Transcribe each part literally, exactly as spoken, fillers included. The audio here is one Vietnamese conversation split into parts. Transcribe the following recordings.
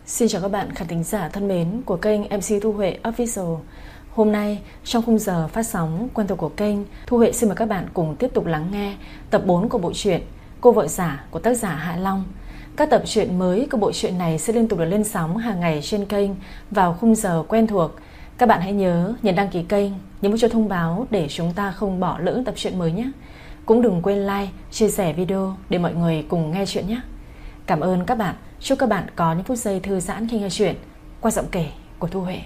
Xin chào các bạn khán thính giả thân mến của kênh em xê Thu Huệ Official. Hôm nay trong khung giờ phát sóng quen thuộc của kênh, Thu Huệ xin mời các bạn cùng tiếp tục lắng nghe tập bốn của bộ truyện Cô Vợ Giả của tác giả Hạ Long. Các tập truyện mới của bộ truyện này sẽ liên tục được lên sóng hàng ngày trên kênh vào khung giờ quen thuộc. Các bạn hãy nhớ nhấn đăng ký kênh, nhấn cho thông báo để chúng ta không bỏ lỡ tập truyện mới nhé. Cũng đừng quên like, chia sẻ video để mọi người cùng nghe chuyện nhé. Cảm ơn các bạn. Chúc các bạn có những phút giây thư giãn khi nghe chuyện qua giọng kể của Thu Huệ.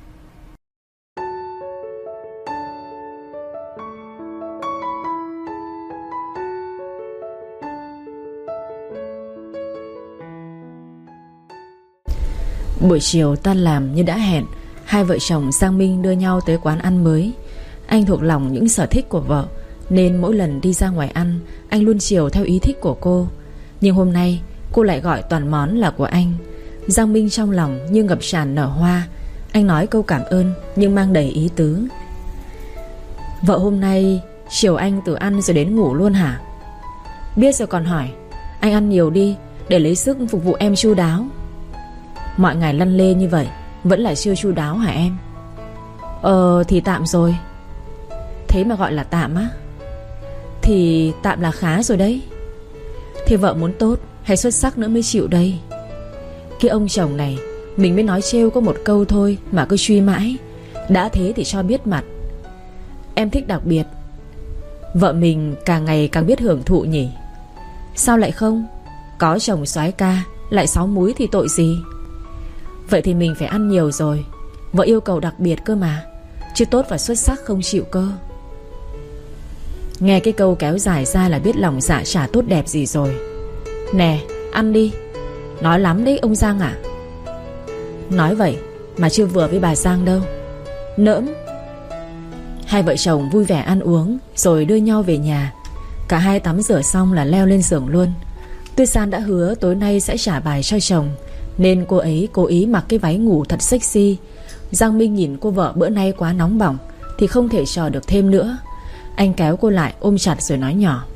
Buổi chiều tan làm như đã hẹn, hai vợ chồng Giang Minh đưa nhau tới quán ăn mới. Anh thuộc lòng những sở thích của vợ, nên mỗi lần đi ra ngoài ăn, anh luôn chiều theo ý thích của cô. Nhưng hôm nay cô lại gọi toàn món là của anh. Giang Minh trong lòng như ngập tràn nở hoa. Anh nói câu cảm ơn nhưng mang đầy ý tứ. Vợ hôm nay chiều anh từ ăn rồi đến ngủ luôn hả? Biết rồi còn hỏi. Anh ăn nhiều đi để lấy sức phục vụ em chu đáo. Mọi ngày lăn lê như vậy vẫn là chưa chu đáo hả em? Ờ thì tạm rồi. Thế mà gọi là tạm á? Thì tạm là khá rồi đấy. Thì vợ muốn tốt hay xuất sắc nữa mới chịu đây. Cái ông chồng này, mình mới nói trêu có một câu thôi mà cứ truy mãi. Đã thế thì cho biết mặt. Em thích đặc biệt. Vợ mình càng ngày càng biết hưởng thụ nhỉ? Sao lại không? Có chồng soái ca lại sáu múi thì tội gì? Vậy thì mình phải ăn nhiều rồi. Vợ yêu cầu đặc biệt cơ mà, chứ tốt và xuất sắc không chịu cơ. Nghe cái câu kéo dài ra là biết lòng dạ chả tốt đẹp gì rồi. Nè, ăn đi. Nói lắm đấy ông Giang ạ. Nói vậy mà chưa vừa với bà Giang đâu. Nỡm. Hai vợ chồng vui vẻ ăn uống rồi đưa nhau về nhà. Cả hai tắm rửa xong là leo lên giường luôn. Tuyết San đã hứa tối nay sẽ trả bài cho chồng, nên cô ấy cố ý mặc cái váy ngủ thật sexy. Giang Minh nhìn cô vợ bữa nay quá nóng bỏng thì không thể chờ được thêm nữa. Anh kéo cô lại ôm chặt rồi nói nhỏ.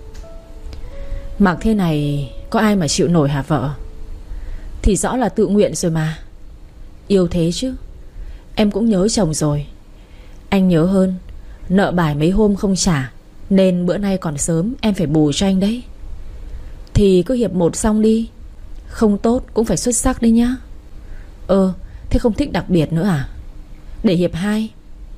Mặc thế này có ai mà chịu nổi hả vợ? Thì rõ là tự nguyện rồi mà. Yêu thế chứ. Em cũng nhớ chồng rồi. Anh nhớ hơn. Nợ bài mấy hôm không trả, nên bữa nay còn sớm em phải bù cho anh đấy. Thì cứ hiệp một xong đi. Không tốt cũng phải xuất sắc đấy nhá. Ờ, thế không thích đặc biệt nữa à? Để hiệp hai.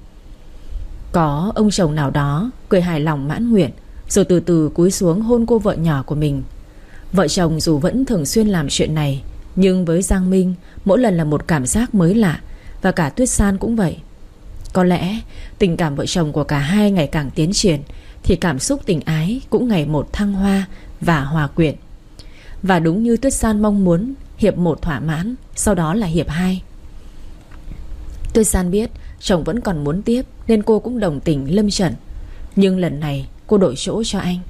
Có ông chồng nào đó cười hài lòng mãn nguyện, rồi từ từ cúi xuống hôn cô vợ nhỏ của mình. Vợ chồng dù vẫn thường xuyên làm chuyện này, nhưng với Giang Minh mỗi lần là một cảm giác mới lạ. Và cả Tuyết San cũng vậy. Có lẽ tình cảm vợ chồng của cả hai ngày càng tiến triển, thì cảm xúc tình ái cũng ngày một thăng hoa và hòa quyện. Và đúng như Tuyết San mong muốn, hiệp một thỏa mãn, sau đó là hiệp hai. Tuyết San biết chồng vẫn còn muốn tiếp, nên cô cũng đồng tình lâm trận. Nhưng lần này cô đổi chỗ cho anh.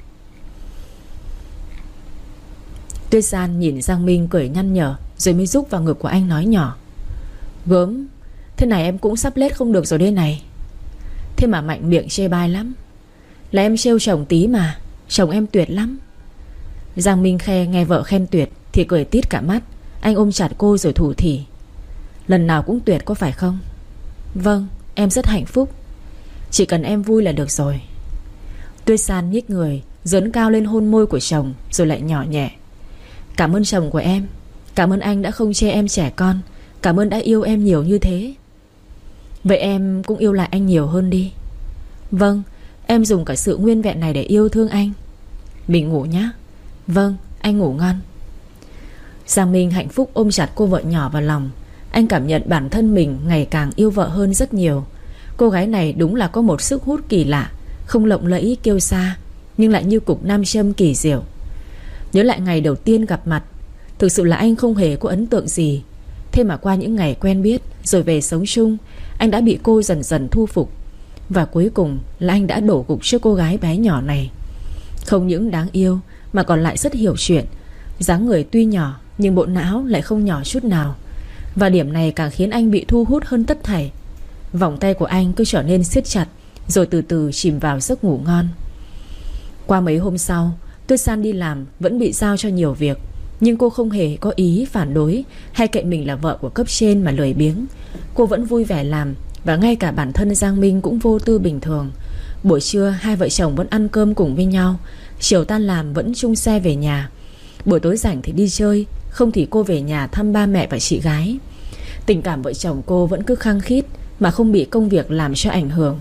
Tuyết San nhìn Giang Minh cười nhăn nhở, rồi mới rúc vào ngực của anh nói nhỏ. Gớm, thế này em cũng sắp lết không được rồi đây này. Thế mà mạnh miệng chê bai lắm. Là em trêu chồng tí mà. Chồng em tuyệt lắm. Giang Minh khe nghe vợ khen tuyệt thì cười tít cả mắt. Anh ôm chặt cô rồi thủ thỉ. Lần nào cũng tuyệt có phải không? Vâng, em rất hạnh phúc. Chỉ cần em vui là được rồi. Tuyết San nhích người, dớn cao lên hôn môi của chồng, rồi lại nhỏ nhẹ. Cảm ơn chồng của em. Cảm ơn anh đã không chê em trẻ con. Cảm ơn đã yêu em nhiều như thế. Vậy em cũng yêu lại anh nhiều hơn đi. Vâng, em dùng cả sự nguyên vẹn này để yêu thương anh. Mình ngủ nhé. Vâng, anh ngủ ngon. Giang Minh hạnh phúc ôm chặt cô vợ nhỏ vào lòng. Anh cảm nhận bản thân mình ngày càng yêu vợ hơn rất nhiều. Cô gái này đúng là có một sức hút kỳ lạ, không lộng lẫy kiêu sa, nhưng lại như cục nam châm kỳ diệu. Nhớ lại ngày đầu tiên gặp mặt, thực sự là anh không hề có ấn tượng gì. Thế mà qua những ngày quen biết rồi về sống chung, anh đã bị cô dần dần thu phục. Và cuối cùng là anh đã đổ gục trước cô gái bé nhỏ này. Không những đáng yêu mà còn lại rất hiểu chuyện. Dáng người tuy nhỏ nhưng bộ não lại không nhỏ chút nào. Và điểm này càng khiến anh bị thu hút hơn tất thảy. Vòng tay của anh cứ trở nên siết chặt, rồi từ từ chìm vào giấc ngủ ngon. Qua mấy hôm sau, Tuyết San đi làm vẫn bị giao cho nhiều việc, Nhưng cô không hề có ý phản đối hay cậy mình là vợ của cấp trên mà lười biếng. Cô vẫn vui vẻ làm. Và ngay cả bản thân Giang Minh cũng vô tư bình thường. Buổi trưa hai vợ chồng vẫn ăn cơm cùng với nhau. Chiều tan làm vẫn chung xe về nhà. Buổi tối rảnh thì đi chơi, không thì cô về nhà thăm ba mẹ và chị gái. Tình cảm vợ chồng cô vẫn cứ khăng khít mà không bị công việc làm cho ảnh hưởng.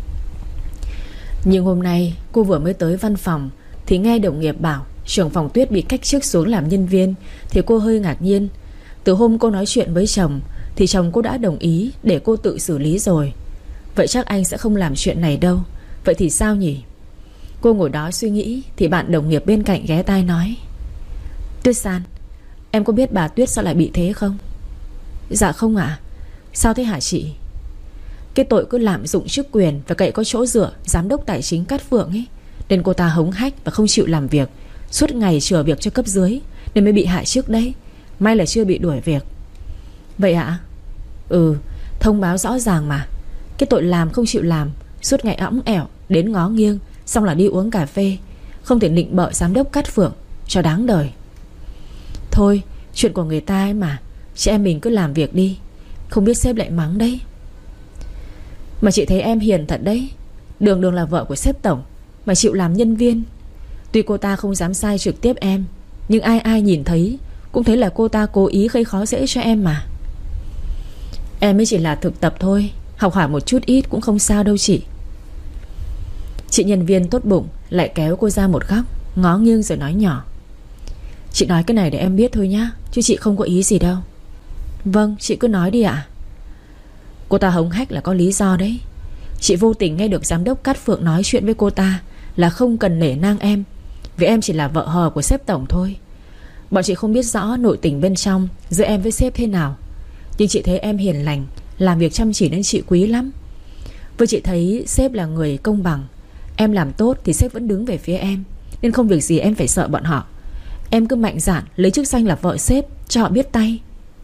Nhưng hôm nay cô vừa mới tới văn phòng thì nghe đồng nghiệp bảo trưởng phòng Tuyết bị cách chức xuống làm nhân viên. Thì cô hơi ngạc nhiên. Từ hôm cô nói chuyện với chồng thì chồng cô đã đồng ý để cô tự xử lý rồi. Vậy chắc anh sẽ không làm chuyện này đâu. Vậy thì sao nhỉ? Cô ngồi đó suy nghĩ thì bạn đồng nghiệp bên cạnh ghé tai nói: Tuyết San, em có biết bà Tuyết sao lại bị thế không? Dạ không ạ. À? Sao thế hả chị? Cái tội cứ lạm dụng chức quyền và cậy có chỗ dựa giám đốc tài chính Cát Phượng ấy, nên cô ta hống hách và không chịu làm việc, suốt ngày chừa việc cho cấp dưới, nên mới bị hạ chức đấy. May là chưa bị đuổi việc. Vậy ạ? À? Ừ, thông báo rõ ràng mà. Cái tội làm không chịu làm, suốt ngày õng ẻo, đến ngó nghiêng, xong là đi uống cà phê, không thể nịnh bợ giám đốc Cát Phượng cho đáng đời. Thôi, chuyện của người ta ấy mà, chị em mình cứ làm việc đi, không biết sếp lại mắng đấy. Mà chị thấy em hiền thật đấy. Đường đường là vợ của sếp tổng mà chịu làm nhân viên. Tuy cô ta không dám sai trực tiếp em, nhưng ai ai nhìn thấy cũng thấy là cô ta cố ý gây khó dễ cho em mà. Em mới chỉ là thực tập thôi, học hỏi một chút ít cũng không sao đâu chị. Chị nhân viên tốt bụng lại kéo cô ra một góc, ngó nghiêng rồi nói nhỏ: Chị nói cái này để em biết thôi nhá, chứ chị không có ý gì đâu. Vâng, chị cứ nói đi ạ. Cô ta hống hách là có lý do đấy. Chị vô tình nghe được giám đốc Cát Phượng nói chuyện với cô ta là không cần nể nang em, vì em chỉ là vợ hờ của sếp tổng thôi. Bọn chị không biết rõ nội tình bên trong giữa em với sếp thế nào, nhưng chị thấy em hiền lành, làm việc chăm chỉ nên chị quý lắm. Với chị thấy sếp là người công bằng. Em làm tốt thì sếp vẫn đứng về phía em, nên không việc gì em phải sợ bọn họ. Em cứ mạnh dạn lấy chức danh là vợ sếp cho họ biết tay.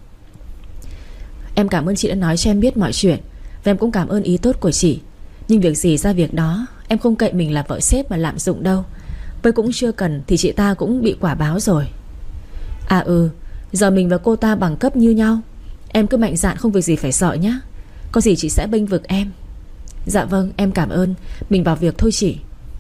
Em cảm ơn chị đã nói cho em biết mọi chuyện, và em cũng cảm ơn ý tốt của chị. Nhưng việc gì ra việc đó, em không cậy mình là vợ sếp mà lạm dụng đâu. Với cũng chưa cần thì chị ta cũng bị quả báo rồi. À ừ, giờ mình và cô ta bằng cấp như nhau. Em cứ mạnh dạn, không việc gì phải sợ nhá. Có gì chị sẽ bênh vực em. Dạ vâng, em cảm ơn. Mình vào việc thôi chị.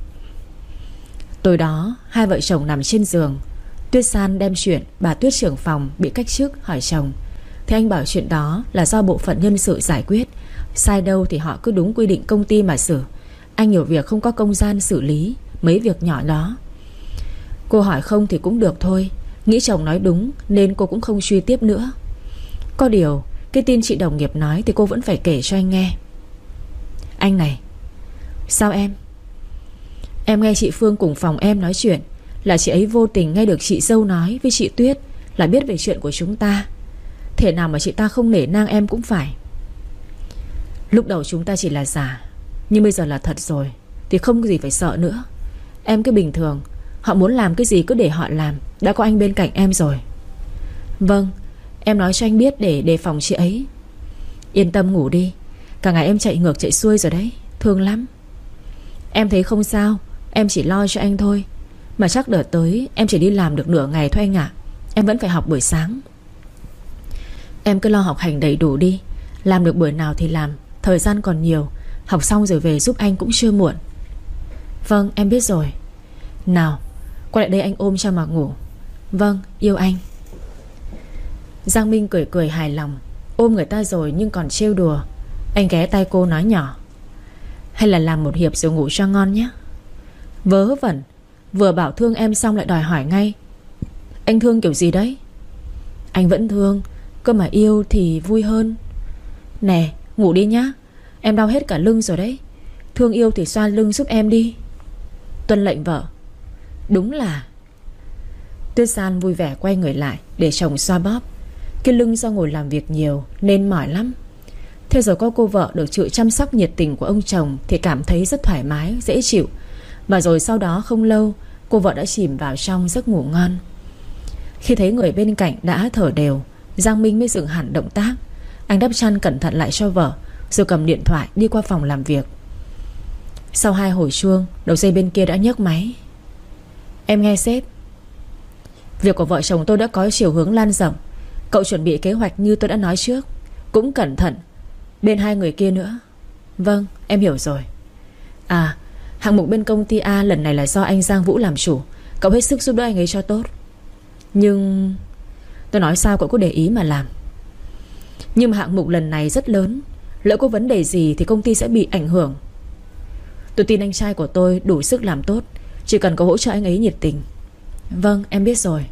Tối đó hai vợ chồng nằm trên giường. Tuyết San đem chuyện bà Tuyết trưởng phòng bị cách chức hỏi chồng. Thì anh bảo chuyện đó là do bộ phận nhân sự giải quyết, sai đâu thì họ cứ đúng quy định công ty mà xử. Anh nhiều việc không có công gian xử lý mấy việc nhỏ đó. Cô hỏi không thì cũng được thôi. Nghĩ chồng nói đúng nên cô cũng không truy tiếp nữa. Có điều cái tin chị đồng nghiệp nói thì cô vẫn phải kể cho anh nghe. Anh này. Sao em? Em nghe chị Phương cùng phòng em nói chuyện, là chị ấy vô tình nghe được chị dâu nói với chị Tuyết là biết về chuyện của chúng ta. Thể nào mà chị ta không nể nang em cũng phải. Lúc đầu chúng ta chỉ là giả, nhưng bây giờ là thật rồi thì không có gì phải sợ nữa. Em cứ bình thường, họ muốn làm cái gì cứ để họ làm, đã có anh bên cạnh em rồi. Vâng, em nói cho anh biết để đề phòng chị ấy. Yên tâm ngủ đi. Cả ngày em chạy ngược chạy xuôi rồi đấy, thương lắm. Em thấy không sao, em chỉ lo cho anh thôi. Mà chắc đợt tới em chỉ đi làm được nửa ngày thôi anh ạ. Em vẫn phải học buổi sáng. Em cứ lo học hành đầy đủ đi. Làm được buổi nào thì làm, thời gian còn nhiều. Học xong rồi về giúp anh cũng chưa muộn. Vâng, em biết rồi. Nào, qua lại đây anh ôm cho mà ngủ. Vâng, yêu anh. Giang Minh cười cười hài lòng. Ôm người ta rồi nhưng còn trêu đùa. Anh ghé tay cô nói nhỏ: Hay là làm một hiệp rồi ngủ cho ngon nhé. Vớ vẩn, vừa bảo thương em xong lại đòi hỏi ngay. Anh thương kiểu gì đấy? Anh vẫn thương, cơ mà yêu thì vui hơn. Nè, ngủ đi nhá. Em đau hết cả lưng rồi đấy. Thương yêu thì xoa lưng giúp em đi. Tuân lệnh vợ. Đúng là. Tuyết San vui vẻ quay người lại để chồng xoa bóp. Cái lưng do ngồi làm việc nhiều nên mỏi lắm. Thế rồi có cô vợ được sự chăm sóc nhiệt tình của ông chồng thì cảm thấy rất thoải mái, dễ chịu. Và rồi sau đó không lâu, cô vợ đã chìm vào trong giấc ngủ ngon. Khi thấy người bên cạnh đã thở đều, Giang Minh mới dừng hẳn động tác. Anh đắp chăn cẩn thận lại cho vợ, rồi cầm điện thoại đi qua phòng làm việc. Sau hai hồi chuông, đầu dây bên kia đã nhấc máy. Em nghe sếp. Việc của vợ chồng tôi đã có chiều hướng lan rộng. Cậu chuẩn bị kế hoạch như tôi đã nói trước. Cũng cẩn thận bên hai người kia nữa. Vâng, em hiểu rồi. À, hạng mục bên công ty A lần này là do anh Giang Vũ làm chủ. Cậu hết sức giúp đỡ anh ấy cho tốt. Nhưng tôi nói sao cậu có để ý mà làm. Nhưng mà hạng mục lần này rất lớn, lỡ có vấn đề gì thì công ty sẽ bị ảnh hưởng. Tôi tin anh trai của tôi đủ sức làm tốt. Chỉ cần có hỗ trợ anh ấy nhiệt tình. Vâng, em biết rồi.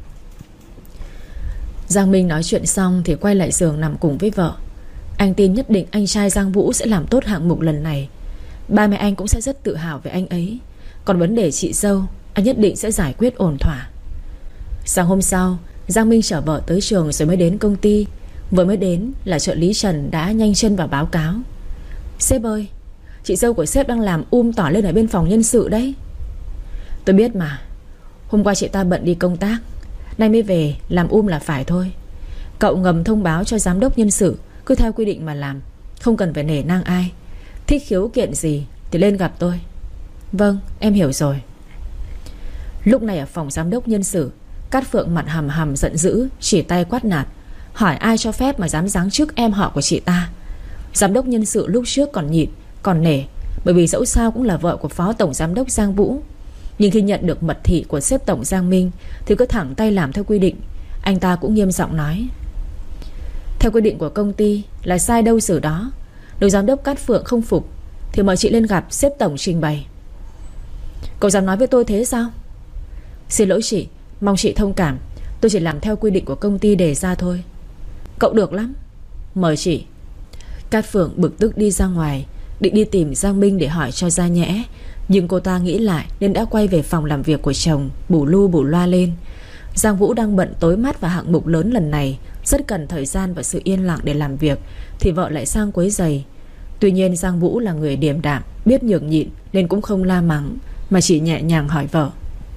Giang Minh nói chuyện xong thì quay lại giường nằm cùng với vợ. Anh tin nhất định anh trai Giang Vũ sẽ làm tốt hạng mục lần này. Ba mẹ anh cũng sẽ rất tự hào về anh ấy. Còn vấn đề chị dâu, anh nhất định sẽ giải quyết ổn thỏa. Sáng hôm sau, Giang Minh chở vợ tới trường rồi mới đến công ty. Vừa mới đến là trợ lý Trần đã nhanh chân vào báo cáo. Sếp ơi, chị dâu của sếp đang làm um tỏi lên ở bên phòng nhân sự đấy. Tôi biết mà. Hôm qua chị ta bận đi công tác, nay mới về, làm um là phải thôi. Cậu ngầm thông báo cho giám đốc nhân sự, cứ theo quy định mà làm, không cần phải nể nang ai. Thích khiếu kiện gì thì lên gặp tôi. Vâng, em hiểu rồi. Lúc này ở phòng giám đốc nhân sự, Cát Phượng mặt hầm hầm giận dữ, chỉ tay quát nạt. Hỏi ai cho phép mà dám giáng chức em họ của chị ta. Giám đốc nhân sự lúc trước còn nhịn, còn nể, bởi vì dẫu sao cũng là vợ của phó tổng giám đốc Giang Vũ. Nhưng khi nhận được mật thị của sếp tổng Giang Minh thì cứ thẳng tay làm theo quy định. Anh ta cũng nghiêm giọng nói: theo quy định của công ty là sai đâu xử đó. Nếu giám đốc Cát Phượng không phục thì mời chị lên gặp sếp tổng trình bày. Cậu dám nói với tôi thế sao? Xin lỗi chị, mong chị thông cảm. Tôi chỉ làm theo quy định của công ty đề ra thôi. Cậu được lắm, mời chị. Cát Phượng bực tức đi ra ngoài, định đi tìm Giang Minh để hỏi cho ra nhẽ. Nhưng cô ta nghĩ lại nên đã quay về phòng làm việc của chồng, bù lu bù loa lên. Giang Vũ đang bận tối mắt vào hạng mục lớn lần này, rất cần thời gian và sự yên lặng để làm việc, thì vợ lại sang quấy rầy. Tuy nhiên Giang Vũ là người điềm đạm, biết nhường nhịn nên cũng không la mắng, mà chỉ nhẹ nhàng hỏi vợ: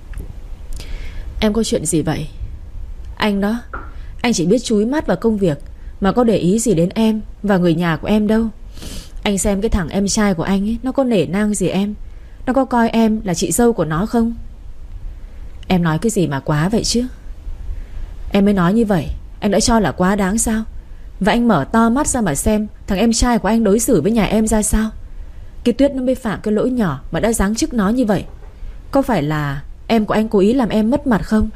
em có chuyện gì vậy? Anh đó, anh chỉ biết chúi mắt vào công việc, mà có để ý gì đến em và người nhà của em đâu. Anh xem cái thằng em trai của anh ấy, nó có nể nang gì em? Nó có coi em là chị dâu của nó không? Em nói cái gì mà quá vậy chứ? Em mới nói như vậy, anh đã cho là quá đáng sao? Và anh mở to mắt ra mà xem thằng em trai của anh đối xử với nhà em ra sao. Cái Tuyết nó mới phạm cái lỗi nhỏ mà đã giáng chức nó như vậy. Có phải là em của anh cố ý làm em mất mặt không?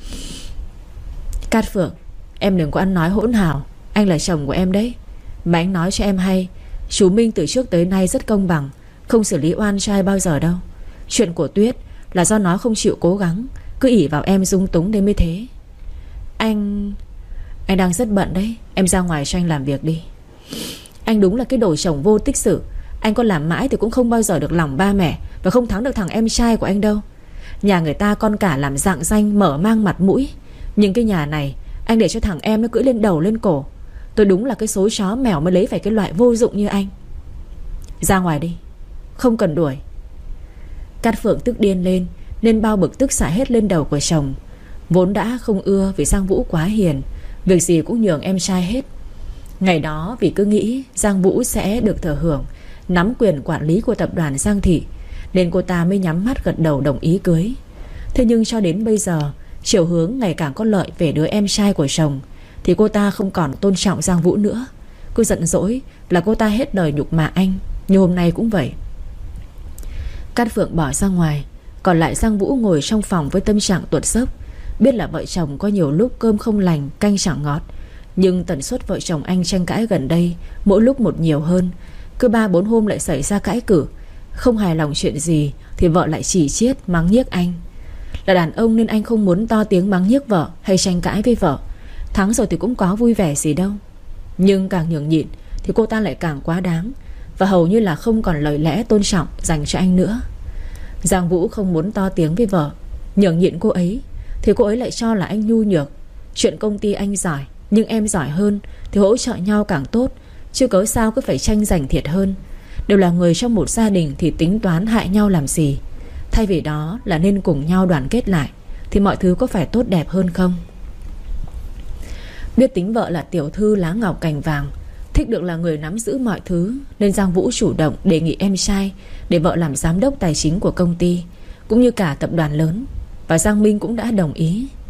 Cát Phượng, em đừng có ăn nói hỗn hào. Anh là chồng của em đấy. Mà anh nói cho em hay, chú Minh từ trước tới nay rất công bằng, không xử lý oan trai bao giờ đâu. Chuyện của Tuyết là do nó không chịu cố gắng, cứ ỷ vào em dung túng đến mới thế. Anh... Anh đang rất bận đấy, em ra ngoài cho anh làm việc đi. Anh đúng là cái đồ chồng vô tích sự. Anh có làm mãi thì cũng không bao giờ được lòng ba mẹ, và không thắng được thằng em trai của anh đâu. Nhà người ta con cả làm rạng danh, mở mang mặt mũi. Nhưng cái nhà này anh để cho thằng em nó cưỡi lên đầu lên cổ. Tôi đúng là cái số chó mèo mới lấy phải cái loại vô dụng như anh. Ra ngoài đi, không cần đuổi. Cát Phượng tức điên lên, nên bao bực tức xả hết lên đầu của chồng. Vốn đã không ưa vì Giang Vũ quá hiền, việc gì cũng nhường em trai hết. Ngày đó vì cứ nghĩ Giang Vũ sẽ được thừa hưởng, nắm quyền quản lý của tập đoàn Giang Thị, nên cô ta mới nhắm mắt gật đầu đồng ý cưới. Thế nhưng cho đến bây giờ, chiều hướng ngày càng có lợi về đứa em trai của chồng, thì cô ta không còn tôn trọng Giang Vũ nữa. Cứ giận dỗi là cô ta hết lời nhục mạ anh. Như hôm nay cũng vậy. Cát Phượng bỏ ra ngoài, còn lại Giang Vũ ngồi trong phòng với tâm trạng tuột dốc. Biết là vợ chồng có nhiều lúc cơm không lành, canh chẳng ngọt, nhưng tần suất vợ chồng anh tranh cãi gần đây mỗi lúc một nhiều hơn. Cứ ba bốn hôm lại xảy ra cãi cử. Không hài lòng chuyện gì thì vợ lại chỉ chiết mắng nhiếc anh. Là đàn ông nên anh không muốn to tiếng mắng nhiếc vợ hay tranh cãi với vợ. Thắng rồi thì cũng có vui vẻ gì đâu. Nhưng càng nhường nhịn thì cô ta lại càng quá đáng, và hầu như là không còn lời lẽ tôn trọng dành cho anh nữa. Giang Vũ không muốn to tiếng với vợ, nhường nhịn cô ấy thì cô ấy lại cho là anh nhu nhược. Chuyện công ty anh giỏi, nhưng em giỏi hơn thì hỗ trợ nhau càng tốt, chứ cớ sao cứ phải tranh giành thiệt hơn. Đều là người trong một gia đình thì tính toán hại nhau làm gì? Thay vì đó là nên cùng nhau đoàn kết lại, thì mọi thứ có phải tốt đẹp hơn không? Biết tính vợ là tiểu thư lá ngọc cành vàng, thích được là người nắm giữ mọi thứ, nên Giang Vũ chủ động đề nghị em trai để vợ làm giám đốc tài chính của công ty, cũng như cả tập đoàn lớn. Và Giang Minh cũng đã đồng ý.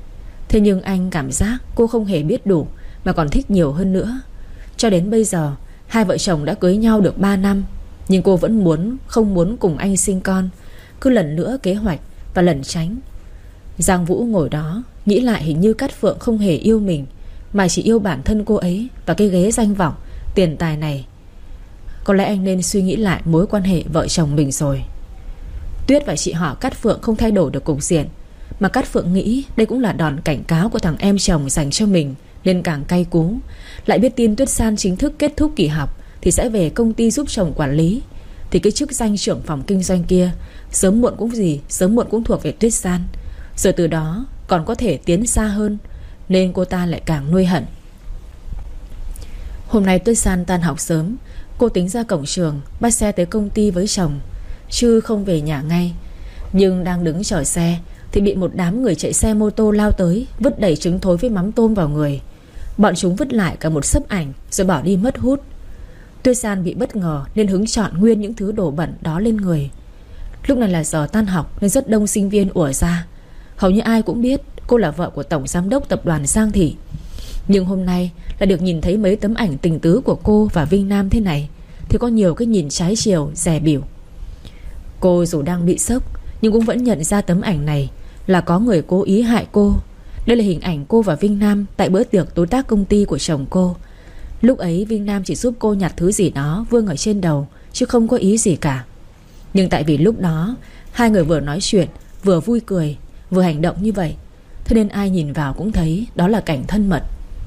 Thế nhưng anh cảm giác cô không hề biết đủ, mà còn thích nhiều hơn nữa. Cho đến bây giờ hai vợ chồng đã cưới nhau được ba năm, nhưng cô vẫn muốn không muốn cùng anh sinh con, cứ lần nữa kế hoạch và lẩn tránh. Giang Vũ ngồi đó nghĩ lại, hình như Cát Phượng không hề yêu mình, mà chỉ yêu bản thân cô ấy và cái ghế danh vọng, tiền tài này. Có lẽ anh nên suy nghĩ lại mối quan hệ vợ chồng mình rồi. Tuyết và chị họ Cát Phượng không thay đổi được cục diện, mà Cát Phượng nghĩ đây cũng là đòn cảnh cáo của thằng em chồng dành cho mình, nên càng cay cú. Lại biết tin Tuyết San chính thức kết thúc kỳ học thì sẽ về công ty giúp chồng quản lý, thì cái chức danh trưởng phòng kinh doanh kia sớm muộn cũng gì Sớm muộn cũng thuộc về Tuyết San. Rồi từ đó còn có thể tiến xa hơn, nên cô ta lại càng nuôi hận. Hôm nay Tuyết San tan học sớm, cô tính ra cổng trường bắt xe tới công ty với chồng, chứ không về nhà ngay. Nhưng đang đứng chờ xe thì bị một đám người chạy xe mô tô lao tới, vứt đầy trứng thối với mắm tôm vào người. Bọn chúng vứt lại cả một xấp ảnh rồi bỏ đi mất hút. Tuyết San bị bất ngờ nên hứng chọn nguyên những thứ đồ bẩn đó lên người. Lúc này là giờ tan học nên rất đông sinh viên ùa ra. Hầu như ai cũng biết cô là vợ của tổng giám đốc tập đoàn Giang Thị. Nhưng hôm nay là được nhìn thấy mấy tấm ảnh tình tứ của cô và Vinh Nam thế này thì có nhiều cái nhìn trái chiều, dè bỉu. Cô dù đang bị sốc nhưng cũng vẫn nhận ra tấm ảnh này là có người cố ý hại cô. Đây là hình ảnh cô và Vinh Nam tại bữa tiệc đối tác công ty của chồng cô. Lúc ấy Vinh Nam chỉ giúp cô nhặt thứ gì đó vương ở trên đầu, chứ không có ý gì cả. Nhưng tại vì lúc đó hai người vừa nói chuyện, vừa vui cười, vừa hành động như vậy, thế nên ai nhìn vào cũng thấy đó là cảnh thân mật.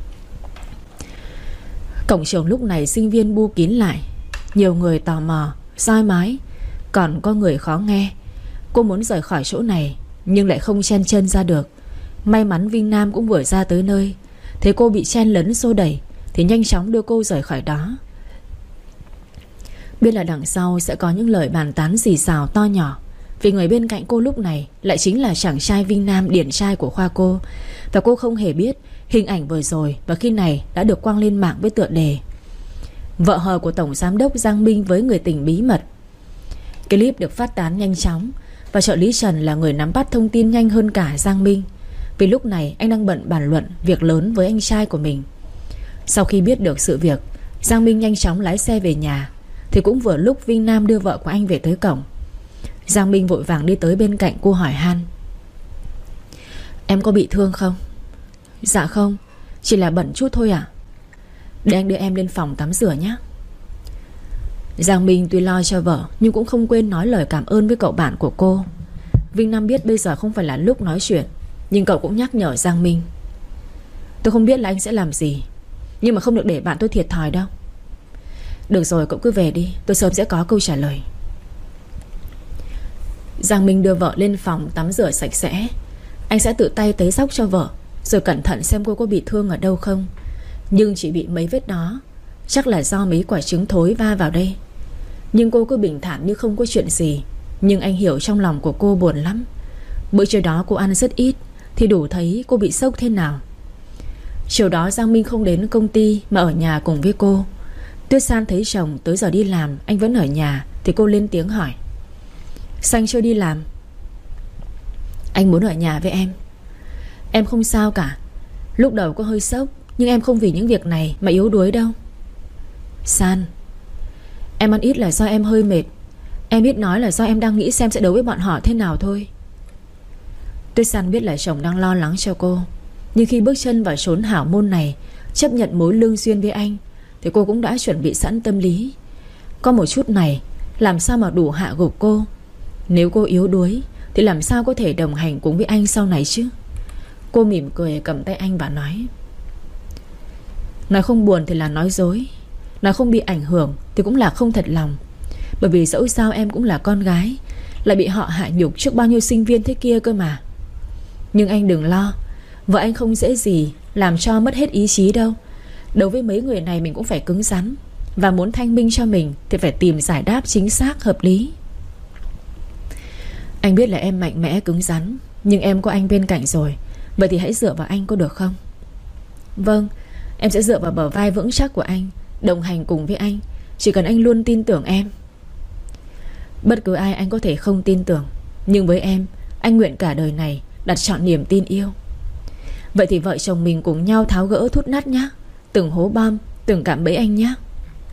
Cổng trường lúc này sinh viên bu kín lại. Nhiều người tò mò, soi mói, còn có người khó nghe. Cô muốn rời khỏi chỗ này nhưng lại không chen chân ra được. May mắn Vinh Nam cũng vừa ra tới nơi, thấy cô bị chen lấn xô đẩy thì nhanh chóng đưa cô rời khỏi đó. Biết là đằng sau sẽ có những lời bàn tán xì xào to nhỏ, vì người bên cạnh cô lúc này lại chính là chàng trai Vinh Nam điển trai của khoa cô. Và cô không hề biết hình ảnh vừa rồi và khi này đã được quăng lên mạng với tựa đề vợ hờ của tổng giám đốc Giang Minh với người tình bí mật. Cái clip được phát tán nhanh chóng, và trợ lý Trần là người nắm bắt thông tin nhanh hơn cả Giang Minh, vì lúc này anh đang bận bàn luận việc lớn với anh trai của mình. Sau khi biết được sự việc, Giang Minh nhanh chóng lái xe về nhà, thì cũng vừa lúc Vinh Nam đưa vợ của anh về tới cổng. Giang Minh vội vàng đi tới bên cạnh cô hỏi han: "Em có bị thương không?" "Dạ không, chỉ là bận chút thôi ạ." "Để anh đưa em lên phòng tắm rửa nhé." Giang Minh tuy lo cho vợ nhưng cũng không quên nói lời cảm ơn với cậu bạn của cô. Vinh Nam biết bây giờ không phải là lúc nói chuyện, nhưng cậu cũng nhắc nhở Giang Minh: "Tôi không biết là anh sẽ làm gì, nhưng mà không được để bạn tôi thiệt thòi đâu." "Được rồi, cậu cứ về đi, tôi sớm sẽ có câu trả lời." Giang Minh đưa vợ lên phòng tắm rửa sạch sẽ. Anh sẽ tự tay tấy xóc cho vợ, rồi cẩn thận xem cô có bị thương ở đâu không. Nhưng chỉ bị mấy vết đó, chắc là do mấy quả trứng thối va vào đây. Nhưng cô cứ bình thản như không có chuyện gì. Nhưng anh hiểu trong lòng của cô buồn lắm. Bữa trưa đó cô ăn rất ít, thì đủ thấy cô bị sốc thế nào. Chiều đó Giang Minh không đến công ty mà ở nhà cùng với cô. Tuyết San thấy chồng tới giờ đi làm anh vẫn ở nhà, thì cô lên tiếng hỏi: "Sao anh chưa đi làm?" "Anh muốn ở nhà với em." "Em không sao cả. Lúc đầu có hơi sốc, nhưng em không vì những việc này mà yếu đuối đâu." "San, em ăn ít là do em hơi mệt. Em biết nói là do em đang nghĩ xem sẽ đấu với bọn họ thế nào thôi." Tuyết San biết là chồng đang lo lắng cho cô, nhưng khi bước chân vào chốn hảo môn này, chấp nhận mối lương duyên với anh, thì cô cũng đã chuẩn bị sẵn tâm lý. Có một chút này làm sao mà đủ hạ gục cô. Nếu cô yếu đuối thì làm sao có thể đồng hành cùng với anh sau này chứ. Cô mỉm cười cầm tay anh và nói: "Nói không buồn thì là nói dối, nói không bị ảnh hưởng thì cũng là không thật lòng. Bởi vì dẫu sao em cũng là con gái, lại bị họ hạ nhục trước bao nhiêu sinh viên thế kia cơ mà. Nhưng anh đừng lo, vợ anh không dễ gì làm cho mất hết ý chí đâu. Đối với mấy người này mình cũng phải cứng rắn, và muốn thanh minh cho mình thì phải tìm giải đáp chính xác hợp lý. Anh biết là em mạnh mẽ cứng rắn, nhưng em có anh bên cạnh rồi, vậy thì hãy dựa vào anh có được không?" "Vâng, em sẽ dựa vào bờ vai vững chắc của anh, đồng hành cùng với anh, chỉ cần anh luôn tin tưởng em." "Bất cứ ai anh có thể không tin tưởng, nhưng với em, anh nguyện cả đời này đặt trọn niềm tin yêu." Vậy thì vợ chồng mình cùng nhau tháo gỡ thút nát nhá, từng hố bom, từng cạm bẫy anh nhá.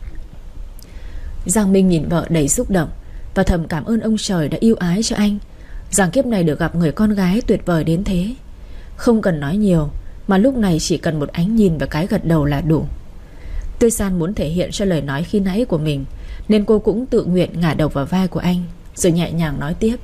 Giang Minh nhìn vợ đầy xúc động và thầm cảm ơn ông trời đã yêu ái cho anh, rằng kiếp này được gặp người con gái tuyệt vời đến thế. Không cần nói nhiều, mà lúc này chỉ cần một ánh nhìn và cái gật đầu là đủ. Tươi San muốn thể hiện cho lời nói khi nãy của mình, nên cô cũng tự nguyện ngả đầu vào vai của anh, rồi nhẹ nhàng nói tiếp.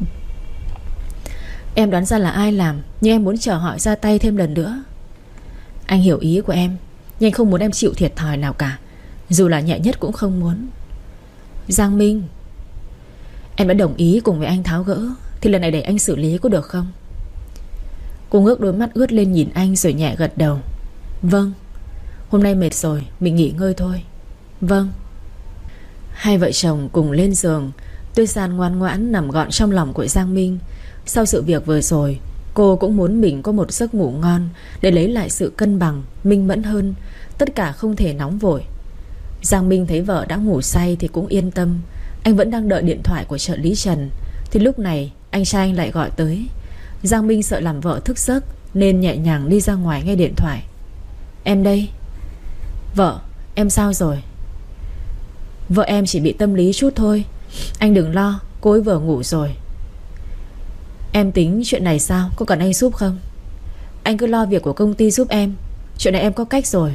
Em đoán ra là ai làm, nhưng em muốn chờ họ ra tay thêm lần nữa. Anh hiểu ý của em, nhưng anh không muốn em chịu thiệt thòi nào cả, dù là nhẹ nhất cũng không muốn. Giang Minh, em đã đồng ý cùng với anh tháo gỡ, thì lần này để anh xử lý có được không? Cô ngước đôi mắt ướt lên nhìn anh rồi nhẹ gật đầu. Vâng. Hôm nay mệt rồi, mình nghỉ ngơi thôi. Vâng. Hai vợ chồng cùng lên giường. Tươi San ngoan ngoãn nằm gọn trong lòng của Giang Minh. Sau sự việc vừa rồi, cô cũng muốn mình có một giấc ngủ ngon, để lấy lại sự cân bằng, minh mẫn hơn. Tất cả không thể nóng vội. Giang Minh thấy vợ đã ngủ say thì cũng yên tâm. Anh vẫn đang đợi điện thoại của trợ lý Trần, thì lúc này anh trai anh lại gọi tới. Giang Minh sợ làm vợ thức giấc, nên nhẹ nhàng đi ra ngoài nghe điện thoại. Em đây. Vợ, em sao rồi? Vợ em chỉ bị tâm lý chút thôi. Anh đừng lo, cô ấy vừa ngủ rồi. Em tính chuyện này sao, có cần anh giúp không? Anh cứ lo việc của công ty giúp em, chuyện này em có cách rồi.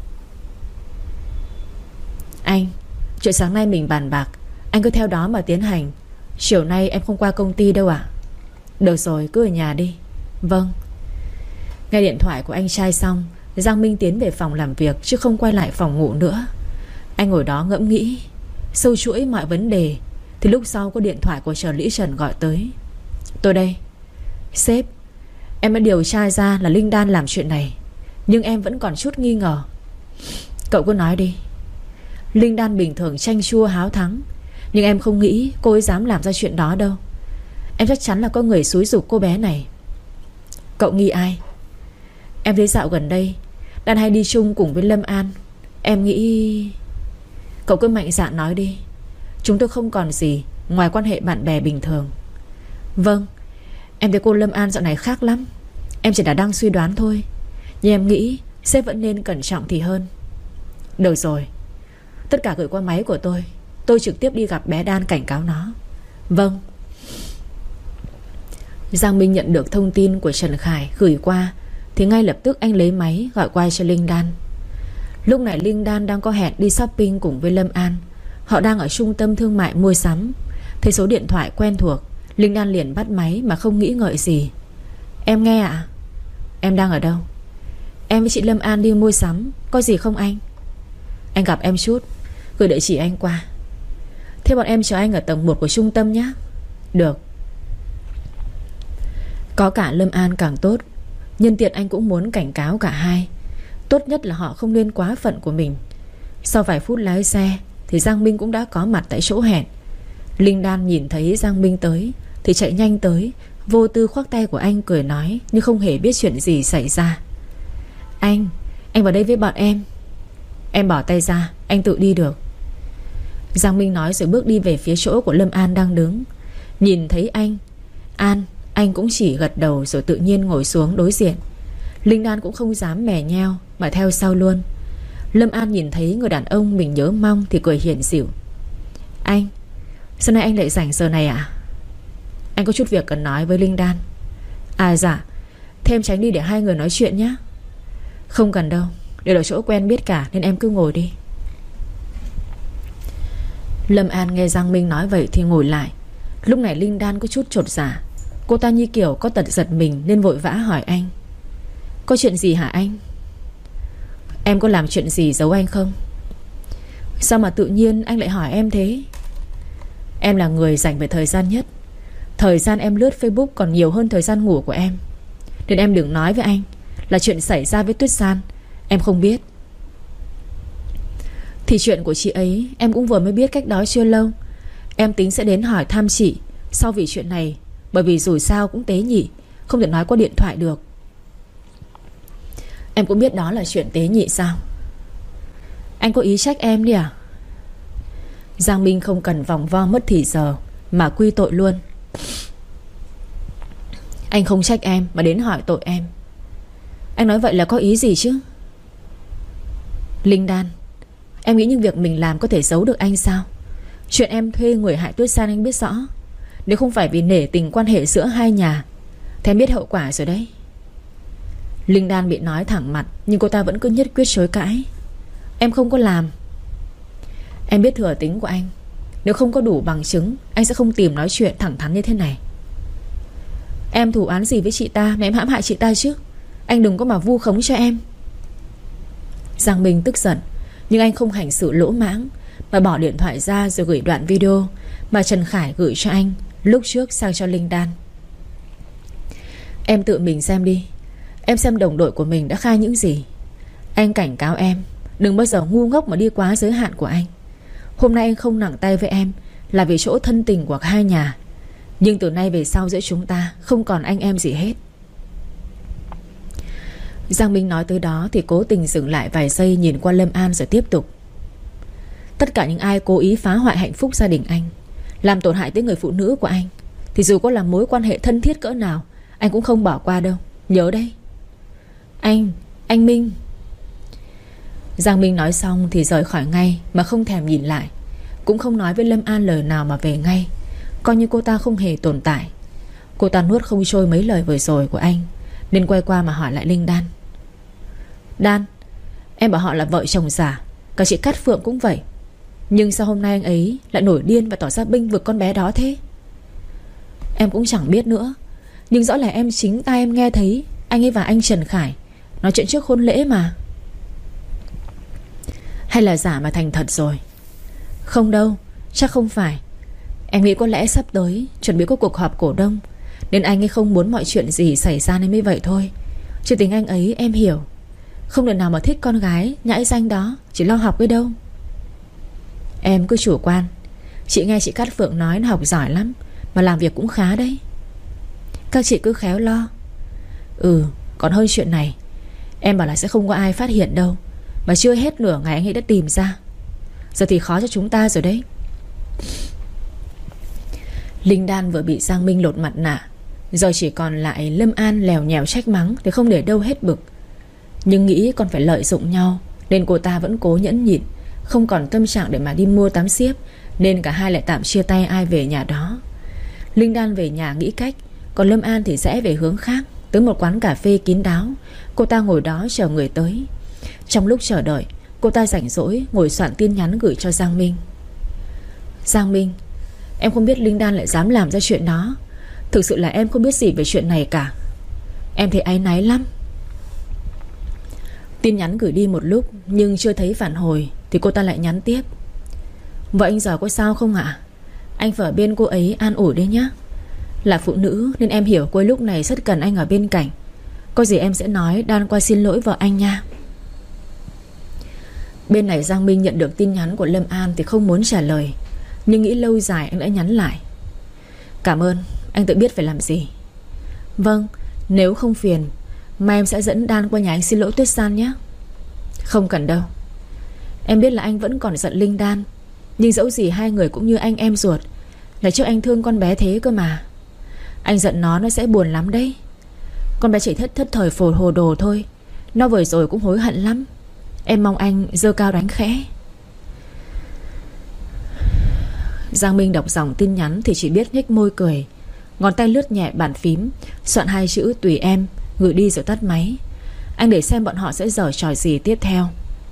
Anh, chuyện sáng nay mình bàn bạc, anh cứ theo đó mà tiến hành. Chiều nay em không qua công ty đâu ạ. Được rồi, cứ ở nhà đi. Vâng. Nghe điện thoại của anh trai xong, Giang Minh tiến về phòng làm việc, chứ không quay lại phòng ngủ nữa. Anh ngồi đó ngẫm nghĩ, sâu chuỗi mọi vấn đề. Thì lúc sau có điện thoại của trợ lý Trần gọi tới. Tôi đây. Sếp, em đã điều tra ra là Linh Đan làm chuyện này, nhưng em vẫn còn chút nghi ngờ. Cậu cứ nói đi. Linh Đan bình thường chanh chua háo thắng, nhưng em không nghĩ cô ấy dám làm ra chuyện đó đâu. Em chắc chắn là có người xúi giục cô bé này. Cậu nghi ai? Em thấy dạo gần đây Đan hay đi chung cùng với Lâm An. Em nghĩ... Cậu cứ mạnh dạn nói đi. Chúng tôi không còn gì ngoài quan hệ bạn bè bình thường. Vâng, em thấy cô Lâm An dạo này khác lắm. Em chỉ đã đang suy đoán thôi, nhưng em nghĩ sếp vẫn nên cẩn trọng thì hơn. Được rồi, tất cả gửi qua máy của tôi. Tôi trực tiếp đi gặp bé Đan cảnh cáo nó. Vâng. Giang Minh nhận được thông tin của Trần Khải gửi qua, thì ngay lập tức anh lấy máy gọi qua cho Linh Đan. Lúc này Linh Đan đang có hẹn đi shopping cùng với Lâm An. Họ đang ở trung tâm thương mại mua sắm. Thấy số điện thoại quen thuộc, Linh Đan liền bắt máy mà không nghĩ ngợi gì. Em nghe ạ. Em đang ở đâu? Em với chị Lâm An đi mua sắm. Có gì không anh? Anh gặp em chút, gửi địa chỉ anh qua. Thế bọn em chờ anh ở tầng một của trung tâm nhé. Được. Có cả Lâm An càng tốt. Nhân tiện anh cũng muốn cảnh cáo cả hai. Tốt nhất là họ không nên quá phận của mình. Sau vài phút lái xe thì Giang Minh cũng đã có mặt tại chỗ hẹn. Linh Đan nhìn thấy Giang Minh tới thì chạy nhanh tới, vô tư khoác tay của anh cười nói, nhưng không hề biết chuyện gì xảy ra. Anh, anh vào đây với bọn em. Em bỏ tay ra, anh tự đi được. Giang Minh nói rồi bước đi về phía chỗ của Lâm An đang đứng. Nhìn thấy anh An, anh cũng chỉ gật đầu rồi tự nhiên ngồi xuống đối diện. Linh Đan cũng không dám mè nheo mà theo sau luôn. Lâm An nhìn thấy người đàn ông mình nhớ mong thì cười hiền xỉu. Anh, sao nay anh lại rảnh giờ này ạ? Anh có chút việc cần nói với Linh Đan. À dạ, thế em tránh đi để hai người nói chuyện nhé. Không cần đâu, đều là chỗ quen biết cả, nên em cứ ngồi đi. Lâm An nghe Giang Minh nói vậy thì ngồi lại. Lúc này Linh Đan có chút chột dạ. Cô ta như kiểu có tật giật mình nên vội vã hỏi anh. Có chuyện gì hả anh? Em có làm chuyện gì giấu anh không? Sao mà tự nhiên anh lại hỏi em thế? Em là người dành về thời gian nhất. Thời gian em lướt Facebook còn nhiều hơn thời gian ngủ của em. Nên em đừng nói với anh là chuyện xảy ra với Tuyết San em không biết. Thì chuyện của chị ấy em cũng vừa mới biết cách đó chưa lâu. Em tính sẽ đến hỏi thăm chị sau vì chuyện này, bởi vì dù sao cũng tế nhị, không thể nói qua điện thoại được. Em cũng biết đó là chuyện tế nhị sao? Anh có ý trách em đi à? Giang Minh không cần vòng vo mất thì giờ mà quy tội luôn. Anh không trách em mà đến hỏi tội em. Anh nói vậy là có ý gì chứ? Linh Đan, em nghĩ những việc mình làm có thể giấu được anh sao? Chuyện em thuê người hại Tuyết San anh biết rõ. Nếu không phải vì nể tình quan hệ giữa hai nhà thì em biết hậu quả rồi đấy. Linh Đan bị nói thẳng mặt, nhưng cô ta vẫn cứ nhất quyết chối cãi. Em không có làm. Em biết thừa tính của anh. Nếu không có đủ bằng chứng, anh sẽ không tìm nói chuyện thẳng thắn như thế này. Em thù oán gì với chị ta mà em hãm hại chị ta chứ? Anh đừng có mà vu khống cho em. Giang Minh tức giận, nhưng anh không hành xử lỗ mãng, mà bỏ điện thoại ra rồi gửi đoạn video mà Trần Khải gửi cho anh lúc trước sang cho Linh Đan. Em tự mình xem đi. Em xem đồng đội của mình đã khai những gì. Anh cảnh cáo em đừng bao giờ ngu ngốc mà đi quá giới hạn của anh. Hôm nay anh không nặng tay với em là vì chỗ thân tình của hai nhà, nhưng từ nay về sau giữa chúng ta không còn anh em gì hết. Giang Minh nói tới đó thì cố tình dừng lại vài giây, nhìn qua Lâm An rồi tiếp tục. Tất cả những ai cố ý phá hoại hạnh phúc gia đình anh, làm tổn hại tới người phụ nữ của anh, thì dù có là mối quan hệ thân thiết cỡ nào, anh cũng không bỏ qua đâu. Nhớ đấy. Anh, anh Minh. Giang Minh nói xong thì rời khỏi ngay, mà không thèm nhìn lại, cũng không nói với Lâm An lời nào mà về ngay, coi như cô ta không hề tồn tại. Cô ta nuốt không trôi mấy lời vừa rồi của anh, nên quay qua mà hỏi lại Linh Đan. Đan, em bảo họ là vợ chồng giả, cả chị Cát Phượng cũng vậy, nhưng sao hôm nay anh ấy lại nổi điên và tỏ ra bênh vực con bé đó thế? Em cũng chẳng biết nữa, nhưng rõ là em chính tai em nghe thấy anh ấy và anh Trần Khải nói chuyện trước hôn lễ mà. Hay là giả mà thành thật rồi? Không đâu, chắc không phải. Em nghĩ có lẽ sắp tới chuẩn bị có cuộc họp cổ đông, nên anh ấy không muốn mọi chuyện gì xảy ra nên mới vậy thôi. Chứ tính anh ấy em hiểu, không đời nào mà thích con gái nhãi danh đó, chỉ lo học ấy đâu. Em cứ chủ quan. Chị nghe chị Cát Phượng nói nó học giỏi lắm, mà làm việc cũng khá đấy. Các chị cứ khéo lo. Ừ, còn hơn chuyện này, em bảo là sẽ không có ai phát hiện đâu, mà chưa hết nửa ngày anh ấy đã tìm ra. Giờ thì khó cho chúng ta rồi đấy. Linh Đan vừa bị Giang Minh lột mặt nạ, giờ chỉ còn lại Lâm An lèo nhèo trách mắng thì không để đâu hết bực. Nhưng nghĩ còn phải lợi dụng nhau, nên cô ta vẫn cố nhẫn nhịn, không còn tâm trạng để mà đi mua tắm xiếc, nên cả hai lại tạm chia tay ai về nhà đó. Linh Đan về nhà nghĩ cách, còn Lâm An thì rẽ về hướng khác, tới một quán cà phê kín đáo. Cô ta ngồi đó chờ người tới. Trong lúc chờ đợi, cô ta rảnh rỗi ngồi soạn tin nhắn gửi cho Giang Minh. Giang Minh, em không biết Linh Đan lại dám làm ra chuyện đó. Thực sự là em không biết gì về chuyện này cả. Em thấy áy náy lắm. Tin nhắn gửi đi một lúc nhưng chưa thấy phản hồi thì cô ta lại nhắn tiếp. Vậy anh giờ có sao không ạ? Anh phải ở bên cô ấy an ủi đấy nhá. Là phụ nữ nên em hiểu cô ấy lúc này rất cần anh ở bên cạnh. Có gì em sẽ nói Đan qua xin lỗi vợ anh nha. Bên này Giang Minh nhận được tin nhắn của Lâm An thì không muốn trả lời, nhưng nghĩ lâu dài anh đã nhắn lại. Cảm ơn, anh tự biết phải làm gì. Vâng, nếu không phiền, mai em sẽ dẫn Đan qua nhà anh xin lỗi Tuyết San nhé. Không cần đâu. Em biết là anh vẫn còn giận Linh Đan, nhưng dẫu gì hai người cũng như anh em ruột. Là trước anh thương con bé thế cơ mà. Anh giận nó nó sẽ buồn lắm đấy. Con bé chỉ thất thất thời phổ hồ đồ thôi. Nó vừa rồi cũng hối hận lắm. Em mong anh giơ cao đánh khẽ. Giang Minh đọc dòng tin nhắn thì chỉ biết nhếch môi cười, ngón tay lướt nhẹ bàn phím, soạn hai chữ tùy em, gửi đi rồi tắt máy. Anh để xem bọn họ sẽ giở trò gì tiếp theo.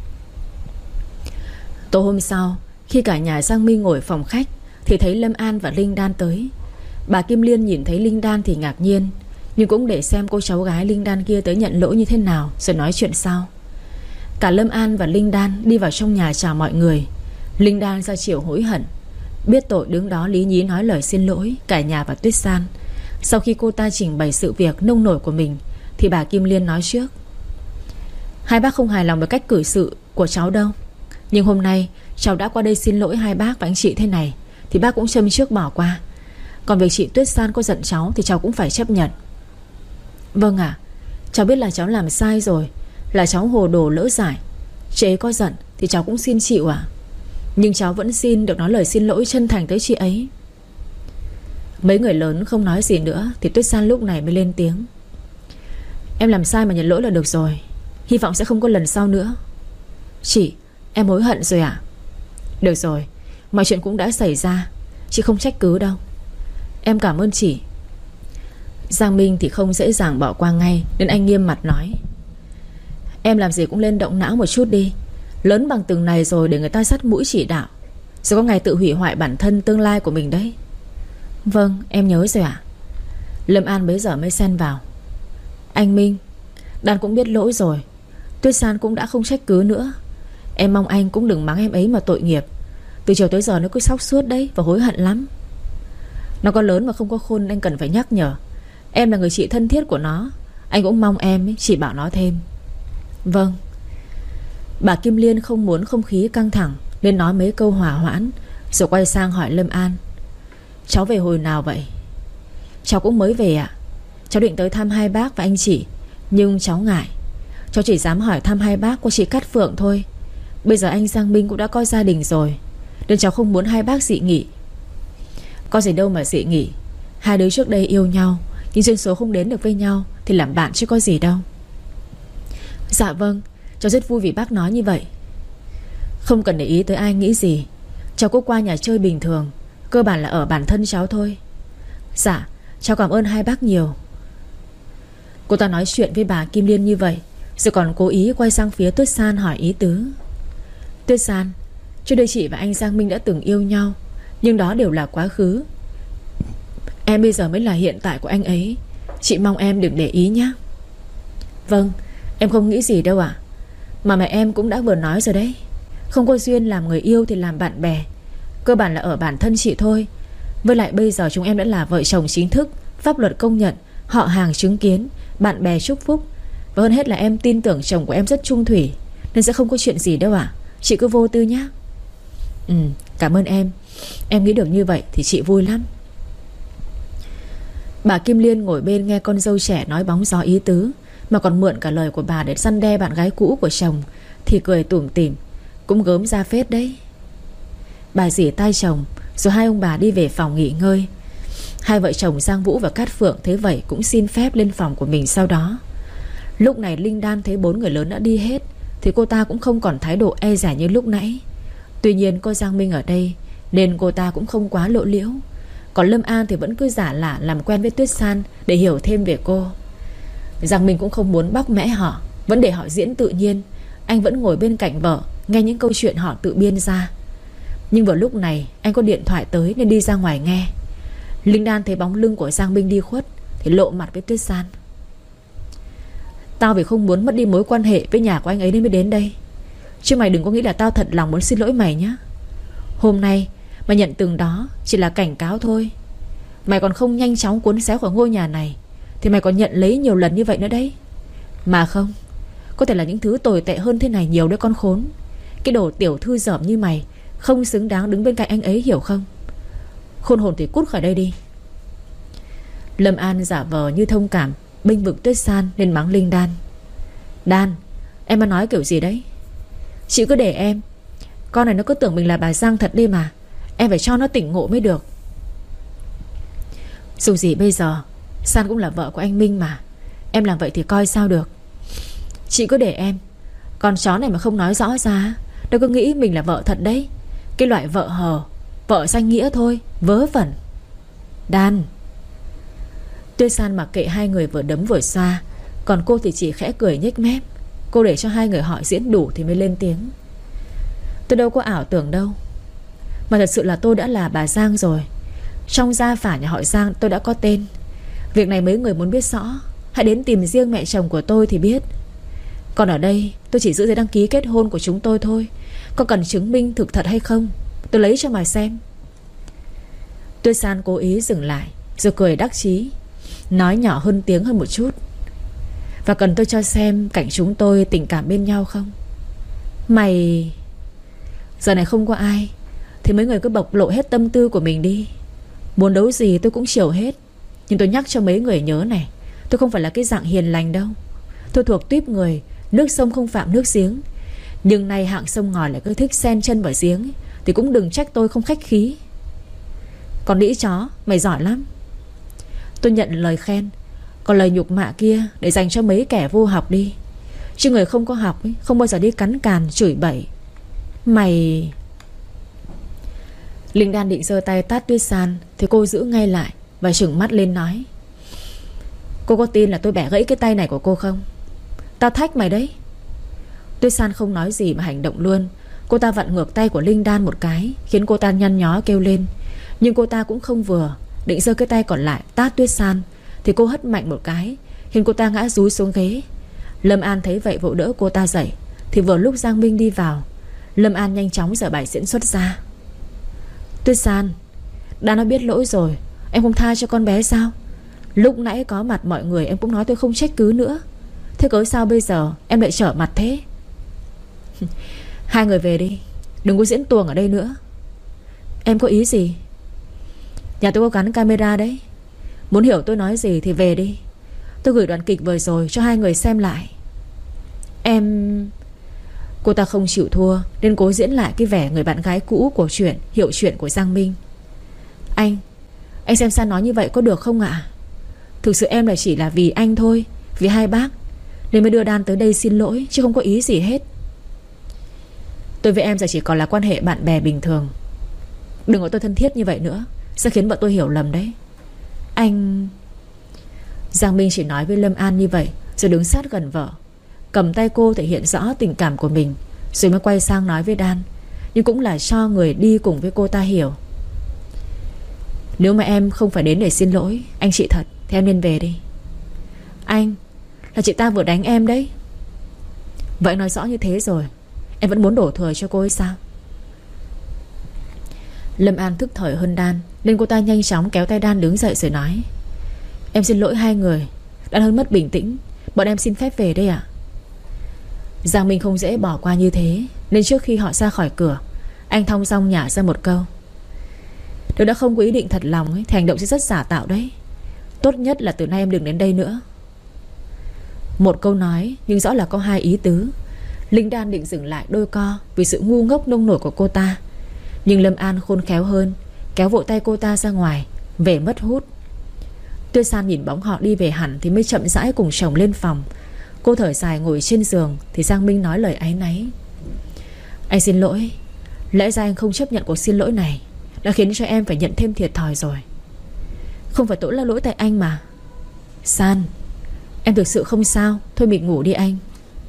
Tối hôm sau, khi cả nhà Giang Minh ngồi phòng khách thì thấy Lâm An và Linh Đan tới. Bà Kim Liên nhìn thấy Linh Đan thì ngạc nhiên, nhưng cũng để xem cô cháu gái Linh Đan kia tới nhận lỗi như thế nào rồi nói chuyện sau. Cả Lâm An và Linh Đan đi vào trong nhà chào mọi người. Linh Đan ra chiều hối hận, biết tội đứng đó lý nhí nói lời xin lỗi cả nhà và Tuyết San. Sau khi cô ta trình bày sự việc nông nổi của mình thì bà Kim Liên nói trước. Hai bác không hài lòng với cách cử sự của cháu đâu, nhưng hôm nay cháu đã qua đây xin lỗi hai bác và anh chị thế này thì bác cũng châm trước bỏ qua. Còn việc chị Tuyết San có giận cháu thì cháu cũng phải chấp nhận. Vâng ạ, à, cháu biết là cháu làm sai rồi, là cháu hồ đồ lỡ dại. Chị ấy có giận thì cháu cũng xin chịu ạ. à. Nhưng cháu vẫn xin được nói lời xin lỗi chân thành tới chị ấy. Mấy người lớn không nói gì nữa thì Tuyết San lúc này mới lên tiếng. Em làm sai mà nhận lỗi là được rồi. Hy vọng sẽ không có lần sau nữa. Chị, em hối hận rồi ạ. Được rồi, mọi chuyện cũng đã xảy ra, chị không trách cứ đâu. Em cảm ơn chị. Giang Minh thì không dễ dàng bỏ qua ngay, nên anh nghiêm mặt nói: Em làm gì cũng lên động não một chút đi. Lớn bằng từng này rồi để người ta sắt mũi chỉ đạo, rồi có ngày tự hủy hoại bản thân tương lai của mình đấy. Vâng, em nhớ rồi ạ. Lâm An bấy giờ mới xen vào: Anh Minh, Đan cũng biết lỗi rồi, Tuyết San cũng đã không trách cứ nữa. Em mong anh cũng đừng mắng em ấy mà tội nghiệp. Từ chiều tới giờ nó cứ sóc suốt đấy, và hối hận lắm. Nó có lớn mà không có khôn, anh cần phải nhắc nhở. Em là người chị thân thiết của nó, anh cũng mong em ấy, chỉ bảo nó thêm. Vâng. Bà Kim Liên không muốn không khí căng thẳng nên nói mấy câu hòa hoãn, rồi quay sang hỏi Lâm An: Cháu về hồi nào vậy? Cháu cũng mới về ạ. Cháu định tới thăm hai bác và anh chị, nhưng cháu ngại. Cháu chỉ dám hỏi thăm hai bác của chị Cát Phượng thôi. Bây giờ anh Giang Minh cũng đã có gia đình rồi, nên cháu không muốn hai bác dị nghị. Có gì đâu mà dị nghị. Hai đứa trước đây yêu nhau, nhưng duyên số không đến được với nhau thì làm bạn chứ có gì đâu. Dạ vâng, cháu rất vui vì bác nói như vậy. Không cần để ý tới ai nghĩ gì. Cháu cũng qua nhà chơi bình thường, cơ bản là ở bản thân cháu thôi. Dạ, cháu cảm ơn hai bác nhiều. Cô ta nói chuyện với bà Kim Liên như vậy, rồi còn cố ý quay sang phía Tuyết San hỏi ý tứ. Tuyết San, trước đây chị và anh Giang Minh đã từng yêu nhau, nhưng đó đều là quá khứ. Em bây giờ mới là hiện tại của anh ấy. Chị mong em đừng để ý nhé. Vâng, em không nghĩ gì đâu ạ. Mà mẹ em cũng đã vừa nói rồi đấy, không có duyên làm người yêu thì làm bạn bè, cơ bản là ở bản thân chị thôi. Với lại bây giờ chúng em đã là vợ chồng chính thức, pháp luật công nhận, họ hàng chứng kiến, bạn bè chúc phúc. Và hơn hết là em tin tưởng chồng của em rất trung thủy, nên sẽ không có chuyện gì đâu ạ. Chị cứ vô tư nhé. Ừ, cảm ơn em. Em nghĩ được như vậy thì chị vui lắm. Bà Kim Liên ngồi bên nghe con dâu trẻ nói bóng gió ý tứ, mà còn mượn cả lời của bà để săn đe bạn gái cũ của chồng, thì cười tủm tỉm. Cũng gớm ra phết đấy. Bà rỉa tai chồng, rồi hai ông bà đi về phòng nghỉ ngơi. Hai vợ chồng Giang Vũ và Cát Phượng thấy vậy cũng xin phép lên phòng của mình sau đó. Lúc này Linh Đan thấy bốn người lớn đã đi hết, thì cô ta cũng không còn thái độ e dè như lúc nãy. Tuy nhiên có Giang Minh ở đây nên cô ta cũng không quá lộ liễu. Còn Lâm An thì vẫn cứ giả lả làm quen với Tuyết San để hiểu thêm về cô. Giang Minh cũng không muốn bóc mẽ họ, vẫn để họ diễn tự nhiên. Anh vẫn ngồi bên cạnh vợ, nghe những câu chuyện họ tự biên ra. Nhưng vào lúc này anh có điện thoại tới nên đi ra ngoài nghe. Linh Đan thấy bóng lưng của Giang Minh đi khuất thì lộ mặt với Tuyết San. Tao vì không muốn mất đi mối quan hệ với nhà của anh ấy nên mới đến đây, chứ mày đừng có nghĩ là tao thật lòng muốn xin lỗi mày nhé. Hôm nay mày nhận từng đó chỉ là cảnh cáo thôi. Mày còn không nhanh chóng cuốn xéo khỏi ngôi nhà này thì mày còn nhận lấy nhiều lần như vậy nữa đấy. Mà không, có thể là những thứ tồi tệ hơn thế này nhiều đấy con khốn. Cái đồ tiểu thư dởm như mày không xứng đáng đứng bên cạnh anh ấy, hiểu không? Khôn hồn thì cút khỏi đây đi. Lâm An giả vờ như thông cảm, bênh vực Tuyết San nên mắng Linh Đan. Đan, em mà nói kiểu gì đấy? Chị cứ để em. Con này nó cứ tưởng mình là bà Giang thật đi mà. Em phải cho nó tỉnh ngộ mới được. Dù gì bây giờ San cũng là vợ của anh Minh mà. Em làm vậy thì coi sao được. Chị cứ để em. Con chó này mà không nói rõ ra, nó cứ nghĩ mình là vợ thật đấy. Cái loại vợ hờ, vợ danh nghĩa thôi, vớ vẩn. Đan. Tuyết San mặc kệ hai người vừa đấm vừa xoa, còn cô thì chỉ khẽ cười nhếch mép. Cô để cho hai người họ diễn đủ thì mới lên tiếng. Tôi đâu có ảo tưởng đâu, mà thật sự là tôi đã là bà Giang rồi. Trong gia phả nhà họ Giang tôi đã có tên. Việc này mấy người muốn biết rõ, hãy đến tìm riêng mẹ chồng của tôi thì biết. Còn ở đây tôi chỉ giữ giấy đăng ký kết hôn của chúng tôi thôi. Có cần chứng minh thực thật hay không tôi lấy cho mà xem. Tuyết San cố ý dừng lại, rồi cười đắc chí, nói nhỏ hơn tiếng hơn một chút. Và cần tôi cho xem cảnh chúng tôi tình cảm bên nhau không? Mày... Giờ này không có ai thì mấy người cứ bộc lộ hết tâm tư của mình đi. Muốn đấu gì tôi cũng chiều hết. Nhưng tôi nhắc cho mấy người nhớ này, tôi không phải là cái dạng hiền lành đâu. Tôi thuộc tuýp người nước sông không phạm nước giếng. Nhưng nay hạng sông ngòi lại cứ thích xen chân vào giếng thì cũng đừng trách tôi không khách khí. Còn đĩ chó, mày giỏi lắm. Tôi nhận lời khen. Còn lời nhục mạ kia để dành cho mấy kẻ vô học đi, chứ người không có học ấy, không bao giờ đi cắn càn chửi bậy. Mày... Linh Đan định giơ tay tát Tuyết San thì cô giữ ngay lại và trừng mắt lên nói: Cô có tin là tôi bẻ gãy cái tay này của cô không? Tao thách mày đấy. Tuyết San không nói gì mà hành động luôn. Cô ta vặn ngược tay của Linh Đan một cái, khiến cô ta nhăn nhó kêu lên. Nhưng cô ta cũng không vừa, định giơ cái tay còn lại tát Tuyết San thì cô hất mạnh một cái, khiến cô ta ngã dúi xuống ghế. Lâm An thấy vậy vội đỡ cô ta dậy. Thì vừa lúc Giang Minh đi vào, Lâm An nhanh chóng giở bài diễn xuất ra: Tuyết San, đã nói biết lỗi rồi, em không tha cho con bé sao? Lúc nãy có mặt mọi người em cũng nói tôi không trách cứ nữa, thế cớ sao bây giờ em lại trở mặt thế? Hai người về đi, đừng có diễn tuồng ở đây nữa. Em có ý gì? Nhà tôi có gắn camera đấy. Muốn hiểu tôi nói gì thì về đi. Tôi gửi đoạn kịch vừa rồi cho hai người xem lại. Em... Cô ta không chịu thua nên cố diễn lại cái vẻ người bạn gái cũ của chuyện hiệu chuyện của Giang Minh. Anh Anh xem San nói như vậy có được không ạ? Thực sự em là chỉ là vì anh thôi, vì hai bác nên mới đưa Đan tới đây xin lỗi, chứ không có ý gì hết. Tôi với em giờ chỉ còn là quan hệ bạn bè bình thường. Đừng có tôi thân thiết như vậy nữa, sẽ khiến vợ tôi hiểu lầm đấy. Anh... Giang Minh chỉ nói với Lâm An như vậy, rồi đứng sát gần vợ, cầm tay cô thể hiện rõ tình cảm của mình, rồi mới quay sang nói với Đan, nhưng cũng là cho người đi cùng với cô ta hiểu. Nếu mà em không phải đến để xin lỗi anh chị thật thì em nên về đi. Anh, là chị ta vừa đánh em đấy. Vậy nói rõ như thế rồi, em vẫn muốn đổ thừa cho cô ấy sao? Lâm An thức thời hơn Đan, nên cô ta nhanh chóng kéo tay Đan đứng dậy rồi nói: Em xin lỗi hai người, Đan hơi mất bình tĩnh, bọn em xin phép về đây ạ. Giang Minh không dễ bỏ qua như thế, nên trước khi họ ra khỏi cửa, anh thong dong nhả ra một câu: Nếu đã không có ý định thật lòng ấy, thì hành động sẽ rất giả tạo đấy. Tốt nhất là từ nay em đừng đến đây nữa. Một câu nói nhưng rõ là có hai ý tứ. Linh Đan định dừng lại đôi co vì sự ngu ngốc nông nổi của cô ta, nhưng Lâm An khôn khéo hơn, kéo vội tay cô ta ra ngoài, về mất hút. Tuyết San nhìn bóng họ đi về hẳn thì mới chậm rãi cùng chồng lên phòng. Cô thở dài ngồi trên giường thì Giang Minh nói lời áy náy: Anh xin lỗi, lẽ ra anh không chấp nhận cuộc xin lỗi này, đã khiến cho em phải nhận thêm thiệt thòi rồi. Không phải tội là lỗi tại anh mà. San, em thực sự không sao, thôi mình ngủ đi anh.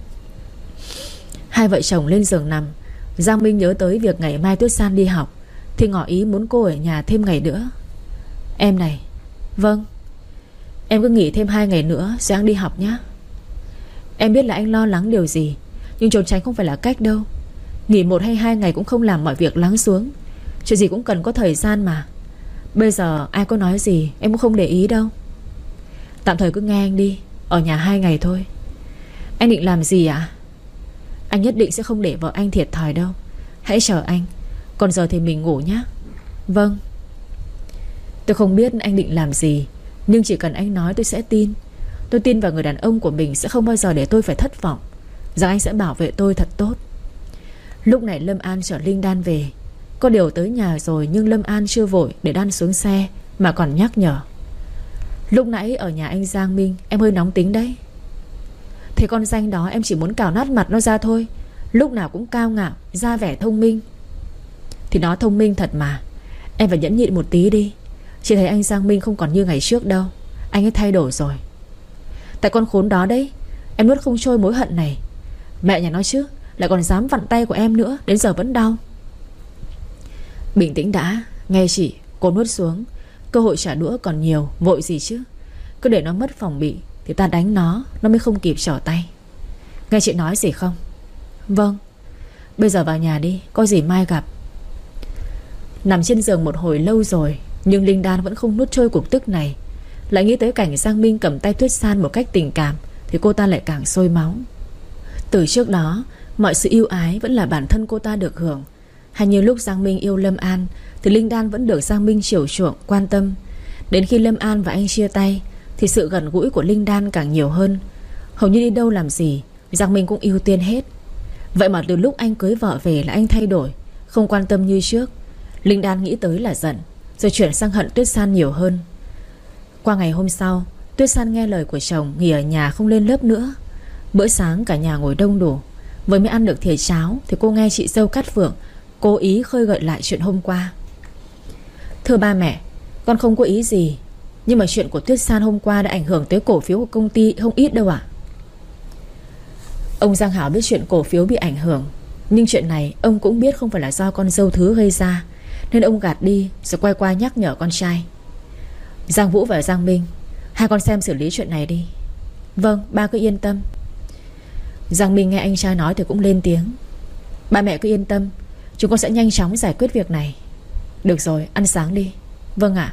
Hai vợ chồng lên giường nằm. Giang Minh nhớ tới việc ngày mai Tuyết San đi học thì ngỏ ý muốn cô ở nhà thêm ngày nữa. Em này. Vâng. Em cứ nghỉ thêm hai ngày nữa rồi anh đi học nhé. Em biết là anh lo lắng điều gì, nhưng trốn tránh không phải là cách đâu. Nghỉ một hay hai ngày cũng không làm mọi việc lắng xuống. Chuyện gì cũng cần có thời gian mà. Bây giờ ai có nói gì em cũng không để ý đâu. Tạm thời cứ nghe anh đi, ở nhà hai ngày thôi. Anh định làm gì ạ? Anh nhất định sẽ không để vợ anh thiệt thòi đâu. Hãy chờ anh. Còn giờ thì mình ngủ nhé. Vâng. Tôi không biết anh định làm gì, nhưng chỉ cần anh nói tôi sẽ tin. Tôi tin vào người đàn ông của mình sẽ không bao giờ để tôi phải thất vọng, rằng anh sẽ bảo vệ tôi thật tốt. Lúc này Lâm An chở Linh Đan về. Có điều tới nhà rồi, nhưng Lâm An chưa vội để Đan xuống xe mà còn nhắc nhở: Lúc nãy ở nhà anh Giang Minh em hơi nóng tính đấy. Thế con danh đó em chỉ muốn cào nát mặt nó ra thôi. Lúc nào cũng cao ngạo, ra vẻ thông minh. Thì nó thông minh thật mà. Em phải nhẫn nhịn một tí đi. Chị thấy anh Giang Minh không còn như ngày trước đâu. Anh ấy thay đổi rồi. Tại con khốn đó đấy, em nuốt không trôi mối hận này. Mẹ nhà nó chứ, lại còn dám vặn tay của em nữa, đến giờ vẫn đau. Bình tĩnh đã, nghe chị. Cô nuốt xuống. Cơ hội trả đũa còn nhiều, vội gì chứ. Cứ để nó mất phòng bị thì ta đánh nó, nó mới không kịp trở tay. Nghe chị nói gì không? Vâng. Bây giờ vào nhà đi, có gì mai gặp. Nằm trên giường một hồi lâu rồi, nhưng Linh Đan vẫn không nuốt trôi cuộc tức này. Lại nghĩ tới cảnh Giang Minh cầm tay Tuyết San một cách tình cảm thì cô ta lại càng sôi máu. Từ trước đó, mọi sự yêu ái vẫn là bản thân cô ta được hưởng. Hay như lúc Giang Minh yêu Lâm An thì Linh Đan vẫn được Giang Minh chiều chuộng, quan tâm. Đến khi Lâm An và anh chia tay thì sự gần gũi của Linh Đan càng nhiều hơn. Hầu như đi đâu làm gì Giang Minh cũng ưu tiên hết. Vậy mà từ lúc anh cưới vợ về là anh thay đổi, không quan tâm như trước. Linh Đan nghĩ tới là giận, rồi chuyển sang hận Tuyết San nhiều hơn. Qua ngày hôm sau, Tuyết San nghe lời của chồng, nghỉ ở nhà không lên lớp nữa. Bữa sáng cả nhà ngồi đông đủ, vừa mới ăn được thìa cháo thì cô nghe chị dâu Cát Phượng cố ý khơi gợi lại chuyện hôm qua. Thưa ba mẹ, con không có ý gì, nhưng mà chuyện của Tuyết San hôm qua đã ảnh hưởng tới cổ phiếu của công ty không ít đâu ạ. Ông Giang Hảo biết chuyện cổ phiếu bị ảnh hưởng, nhưng chuyện này ông cũng biết không phải là do con dâu Thứ gây ra, nên ông gạt đi rồi quay qua nhắc nhở con trai. Giang Vũ và Giang Minh, hai con xem xử lý chuyện này đi. Vâng, ba cứ yên tâm. Giang Minh nghe anh trai nói thì cũng lên tiếng. Ba mẹ cứ yên tâm, chúng con sẽ nhanh chóng giải quyết việc này. Được rồi, ăn sáng đi. Vâng ạ.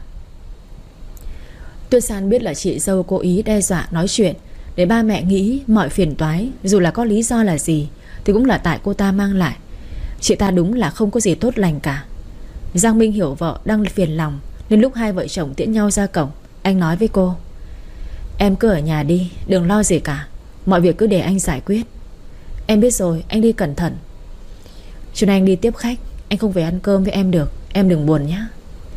Tuyết San biết là chị dâu cố ý đe dọa nói chuyện để ba mẹ nghĩ mọi phiền toái, dù là có lý do là gì, thì cũng là tại cô ta mang lại. Chị ta đúng là không có gì tốt lành cả. Giang Minh hiểu vợ đang phiền lòng, nên lúc hai vợ chồng tiễn nhau ra cổng, anh nói với cô: Em cứ ở nhà đi, đừng lo gì cả, mọi việc cứ để anh giải quyết. Em biết rồi, anh đi cẩn thận. Chiều nay anh đi tiếp khách, anh không về ăn cơm với em được, em đừng buồn nhé.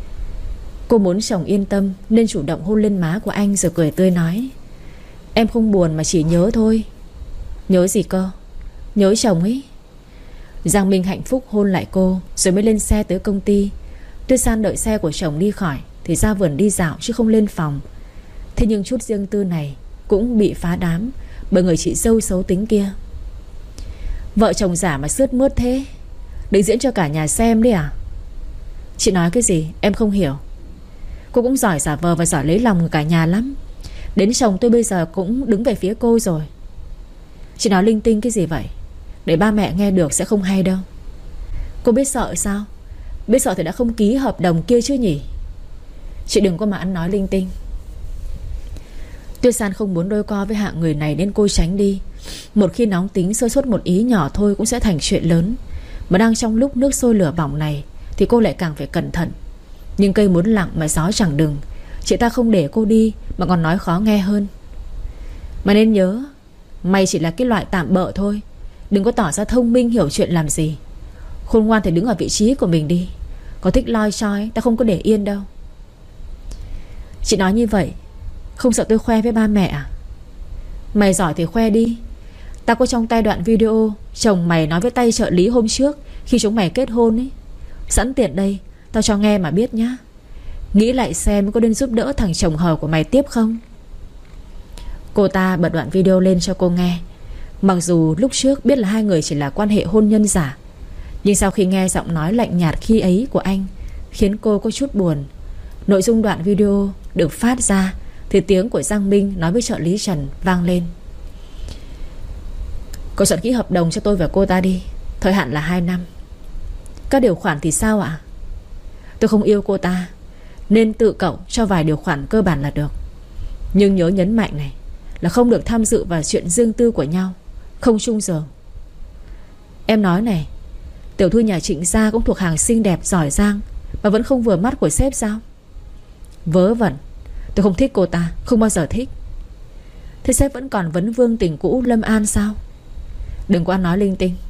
Cô muốn chồng yên tâm nên chủ động hôn lên má của anh rồi cười tươi nói: Em không buồn mà chỉ nhớ thôi. Nhớ gì cơ? Nhớ chồng ấy. Giang Minh hạnh phúc hôn lại cô rồi mới lên xe tới công ty. Tuyết San đợi xe của chồng đi khỏi thì ra vườn đi dạo chứ không lên phòng. Thế nhưng chút riêng tư này cũng bị phá đám bởi người chị dâu xấu tính kia. Vợ chồng giả mà sướt mướt thế, định diễn cho cả nhà xem đấy à? Chị nói cái gì em không hiểu. Cô cũng giỏi giả vờ và giỏi lấy lòng cả nhà lắm. Đến chồng tôi bây giờ cũng đứng về phía cô rồi. Chị nói linh tinh cái gì vậy? Để ba mẹ nghe được sẽ không hay đâu. Cô biết sợ sao? Biết sợ thì đã không ký hợp đồng kia chứ nhỉ? Chị đừng có mà ăn nói linh tinh. Tuyết San không muốn đôi co với hạng người này nên cô tránh đi. Một khi nóng tính sơ suất một ý nhỏ thôi cũng sẽ thành chuyện lớn. Mà đang trong lúc nước sôi lửa bỏng này thì cô lại càng phải cẩn thận. Nhưng cây muốn lặng mà gió chẳng đừng. Chị ta không để cô đi mà còn nói khó nghe hơn. Mà nên nhớ, mày chỉ là cái loại tạm bợ thôi. Đừng có tỏ ra thông minh hiểu chuyện làm gì. Khôn ngoan thì đứng ở vị trí của mình đi. Có thích loi choi ta không có để yên đâu. Chị nói như vậy không sợ tôi khoe với ba mẹ à? Mày giỏi thì khoe đi. Tao có trong tay đoạn video chồng mày nói với tay trợ lý hôm trước khi chúng mày kết hôn ấy. Sẵn tiện đây tao cho nghe mà biết nhá. Nghĩ lại xem có nên giúp đỡ thằng chồng hờ của mày tiếp không. Cô ta bật đoạn video lên cho cô nghe. Mặc dù lúc trước biết là hai người chỉ là quan hệ hôn nhân giả, nhưng sau khi nghe giọng nói lạnh nhạt khi ấy của anh khiến cô có chút buồn. Nội dung đoạn video được phát ra thì tiếng của Giang Minh nói với trợ lý Trần vang lên: Cậu soạn ký hợp đồng cho tôi và cô ta đi. Thời hạn là hai năm. Các điều khoản thì sao ạ? Tôi không yêu cô ta nên tự cậu cho vài điều khoản cơ bản là được. Nhưng nhớ nhấn mạnh này là không được tham dự vào chuyện riêng tư của nhau, không chung giường. Em nói này, tiểu thư nhà Trịnh gia cũng thuộc hàng xinh đẹp giỏi giang mà vẫn không vừa mắt của sếp sao? Vớ vẩn. Tôi không thích cô ta, không bao giờ thích. Thế sếp vẫn còn vấn vương tình cũ Lâm An sao? Đừng có ăn nói linh tinh.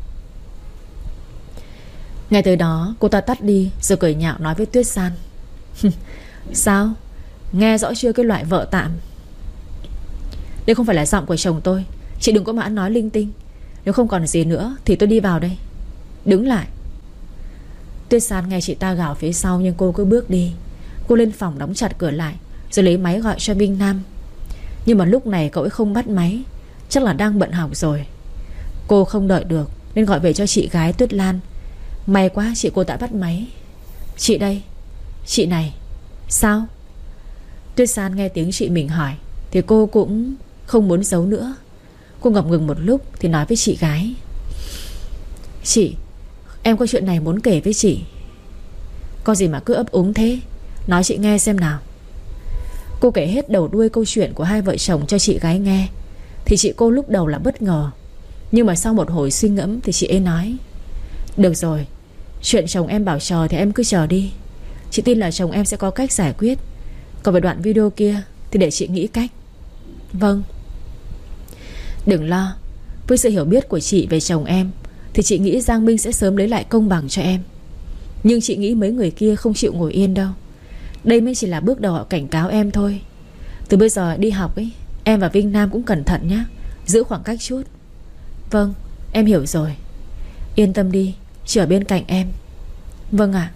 Ngay tới đó cô ta tắt đi rồi cười nhạo nói với Tuyết San: Sao? Nghe rõ chưa cái loại vợ tạm? Đây không phải là giọng của chồng tôi. Chị đừng có mà ăn nói linh tinh. Nếu không còn gì nữa thì tôi đi vào đây. Đứng lại. Tuyết San nghe chị ta gào phía sau nhưng cô cứ bước đi. Cô lên phòng đóng chặt cửa lại rồi lấy máy gọi cho Minh Nam. Nhưng mà lúc này cậu ấy không bắt máy, chắc là đang bận học rồi. Cô không đợi được nên gọi về cho chị gái Tuyết Lan. May quá chị cô đã bắt máy. Chị đây. Chị này. Sao? Tuyết San nghe tiếng chị mình hỏi thì cô cũng không muốn giấu nữa. Cô ngập ngừng một lúc thì nói với chị gái: Chị, em có chuyện này muốn kể với chị. Có gì mà cứ ấp úng thế? Nói chị nghe xem nào. Cô kể hết đầu đuôi câu chuyện của hai vợ chồng cho chị gái nghe. Thì chị cô lúc đầu là bất ngờ, nhưng mà sau một hồi suy ngẫm thì chị ấy nói: Được rồi, chuyện chồng em bảo chờ thì em cứ chờ đi. Chị tin là chồng em sẽ có cách giải quyết. Còn về đoạn video kia thì để chị nghĩ cách. Vâng. Đừng lo. Với sự hiểu biết của chị về chồng em thì chị nghĩ Giang Minh sẽ sớm lấy lại công bằng cho em. Nhưng chị nghĩ mấy người kia không chịu ngồi yên đâu. Đây mới chỉ là bước đầu họ cảnh cáo em thôi. Từ bây giờ đi học ấy, em và Vinh Nam cũng cẩn thận nhé, giữ khoảng cách chút. Vâng, em hiểu rồi. Yên tâm đi, chị ở bên cạnh em. Vâng ạ.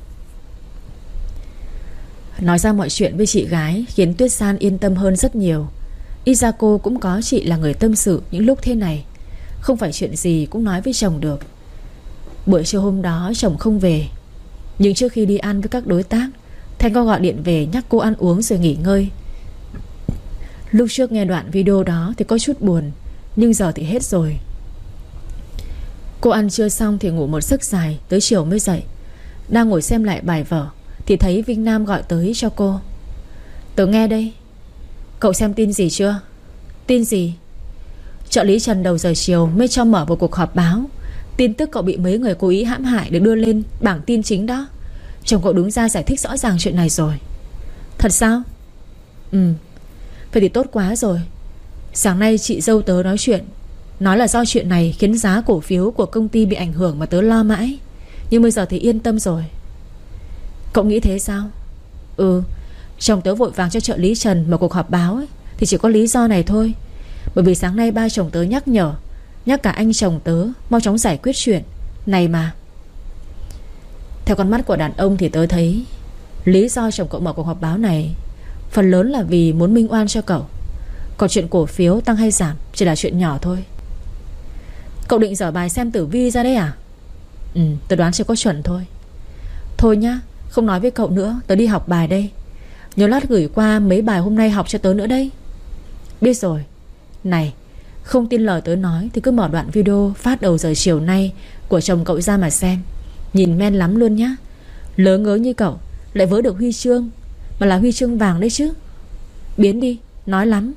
Nói ra mọi chuyện với chị gái khiến Tuyết San yên tâm hơn rất nhiều. Ít ra cô cũng có chị là người tâm sự những lúc thế này. Không phải chuyện gì cũng nói với chồng được. Buổi trưa hôm đó chồng không về, nhưng trước khi đi ăn với các đối tác, Thanh có gọi điện về nhắc cô ăn uống rồi nghỉ ngơi. Lúc trước nghe đoạn video đó thì có chút buồn, nhưng giờ thì hết rồi. Cô ăn trưa xong thì ngủ một giấc dài, tới chiều mới dậy. Đang ngồi xem lại bài vở thì thấy Vinh Nam gọi tới cho cô. Tớ nghe đây. Cậu xem tin gì chưa? Tin gì? Trợ lý Trần đầu giờ chiều mới cho mở một cuộc họp báo. Tin tức cậu bị mấy người cố ý hãm hại được đưa lên bảng tin chính đó. Chồng cậu đứng ra giải thích rõ ràng chuyện này rồi. Thật sao? Ừ. Vậy thì tốt quá rồi. Sáng nay chị dâu tớ nói chuyện, nói là do chuyện này khiến giá cổ phiếu của công ty bị ảnh hưởng mà tớ lo mãi. Nhưng bây giờ thì yên tâm rồi. Cậu nghĩ thế sao? Ừ. Chồng tớ vội vàng cho trợ lý Trần mở cuộc họp báo ấy, thì chỉ có lý do này thôi. Bởi vì sáng nay ba chồng tớ nhắc nhở, nhắc cả anh chồng tớ mau chóng giải quyết chuyện này mà. Theo con mắt của đàn ông thì tớ thấy lý do chồng cậu mở cuộc họp báo này phần lớn là vì muốn minh oan cho cậu. Còn chuyện cổ phiếu tăng hay giảm chỉ là chuyện nhỏ thôi. Cậu định dở bài xem tử vi ra đấy à? Ừ, tớ đoán chưa có chuẩn thôi. Thôi nhá, không nói với cậu nữa, tớ đi học bài đây. Nhớ lát gửi qua mấy bài hôm nay học cho tớ nữa đây. Biết rồi. Này, không tin lời tớ nói thì cứ mở đoạn video phát đầu giờ chiều nay của chồng cậu ra mà xem. Nhìn men lắm luôn nhá. Lớ ngớ như cậu lại vớ được huy chương, mà là huy chương vàng đấy chứ. Biến đi, nói lắm.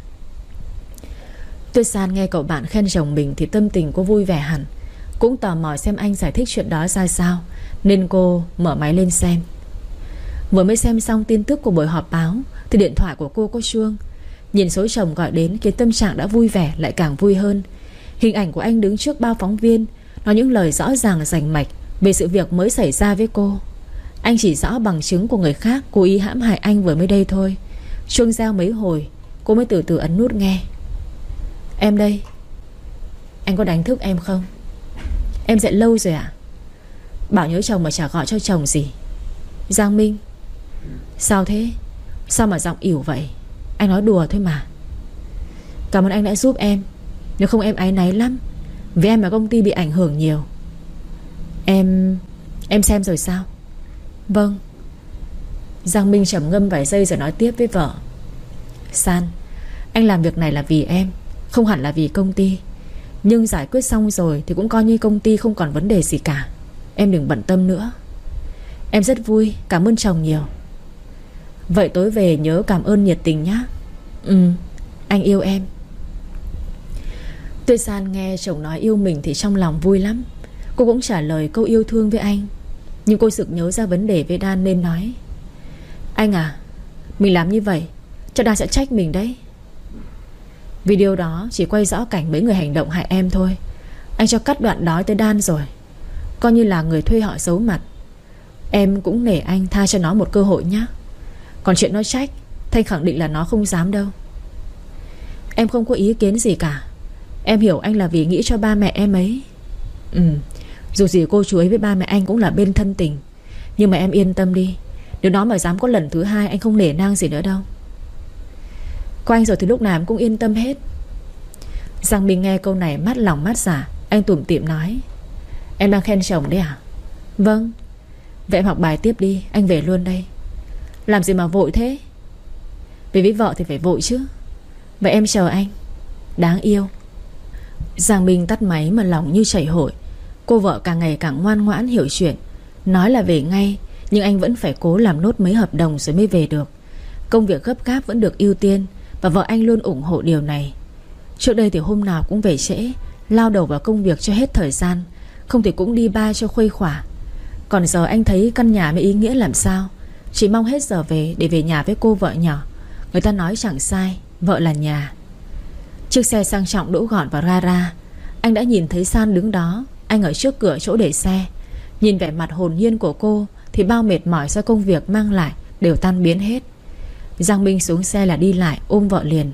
Tuyết San nghe cậu bạn khen chồng mình thì tâm tình cô vui vẻ hẳn. Cũng tò mò xem anh giải thích chuyện đó ra sao, nên cô mở máy lên xem. Vừa mới xem xong tin tức của buổi họp báo thì điện thoại của cô có chuông. Nhìn số chồng gọi đến khiến tâm trạng đã vui vẻ lại càng vui hơn. Hình ảnh của anh đứng trước bao phóng viên, nói những lời rõ ràng rành mạch về sự việc mới xảy ra với cô. Anh chỉ rõ bằng chứng của người khác cố ý hãm hại anh vừa mới đây thôi. Chuông reo mấy hồi, cô mới từ từ ấn nút nghe. Em đây. Anh có đánh thức em không? Em dậy lâu rồi ạ. Bảo nhớ chồng mà chả gọi cho chồng gì. Giang Minh. Sao thế? Sao mà giọng ỉu vậy? Anh nói đùa thôi mà. Cảm ơn anh đã giúp em. Nếu không em áy náy lắm. Vì em mà công ty bị ảnh hưởng nhiều. Em... Em xem rồi sao? Vâng. Giang Minh trầm ngâm vài giây rồi nói tiếp với vợ. San, anh làm việc này là vì em, không hẳn là vì công ty. Nhưng giải quyết xong rồi thì cũng coi như công ty không còn vấn đề gì cả. Em đừng bận tâm nữa. Em rất vui, cảm ơn chồng nhiều. Vậy tối về nhớ cảm ơn nhiệt tình nhé. Ừ, anh yêu em. Tuyết San nghe chồng nói yêu mình thì trong lòng vui lắm. Cô cũng trả lời câu yêu thương với anh. Nhưng cô sực nhớ ra vấn đề với Dan nên nói. Anh à, mình làm như vậy cho Dan sẽ trách mình đấy. Video đó chỉ quay rõ cảnh mấy người hành động hại em thôi. Anh cho cắt đoạn đó tới Dan rồi. Coi như là người thuê họ giấu mặt. Em cũng nể anh tha cho nó một cơ hội nhé. Còn chuyện nó trách, Thanh khẳng định là nó không dám đâu. Em không có ý kiến gì cả. Em hiểu anh là vì nghĩ cho ba mẹ em ấy. Ừ, dù gì cô chú ấy với ba mẹ anh cũng là bên thân tình. Nhưng mà em yên tâm đi. Nếu nó mà dám có lần thứ hai, anh không nể nang gì nữa đâu. Có anh rồi thì lúc nào em cũng yên tâm hết. Giang Minh nghe câu này mát lòng mát dạ. Anh tủm tỉm nói. Em đang khen chồng đấy à? Vâng. Vậy em học bài tiếp đi, anh về luôn đây. Làm gì mà vội thế? Vì với vợ thì phải vội chứ. Vậy em chờ anh. Đáng yêu. Giang Minh tắt máy mà lòng như chảy hội. Cô vợ càng ngày càng ngoan ngoãn hiểu chuyện. Nói là về ngay, nhưng anh vẫn phải cố làm nốt mấy hợp đồng rồi mới về được. Công việc gấp gáp vẫn được ưu tiên, và vợ anh luôn ủng hộ điều này. Trước đây thì hôm nào cũng về trễ, lao đầu vào công việc cho hết thời gian, không thì cũng đi ba cho khuây khỏa. Còn giờ anh thấy căn nhà mới ý nghĩa làm sao. Chỉ mong hết giờ về để về nhà với cô vợ nhỏ. Người ta nói chẳng sai, vợ là nhà. Chiếc xe sang trọng đỗ gọn vào gara. Anh đã nhìn thấy San đứng đó. Anh ở trước cửa chỗ để xe. Nhìn vẻ mặt hồn nhiên của cô thì bao mệt mỏi do công việc mang lại đều tan biến hết. Giang Minh xuống xe là đi lại ôm vợ liền.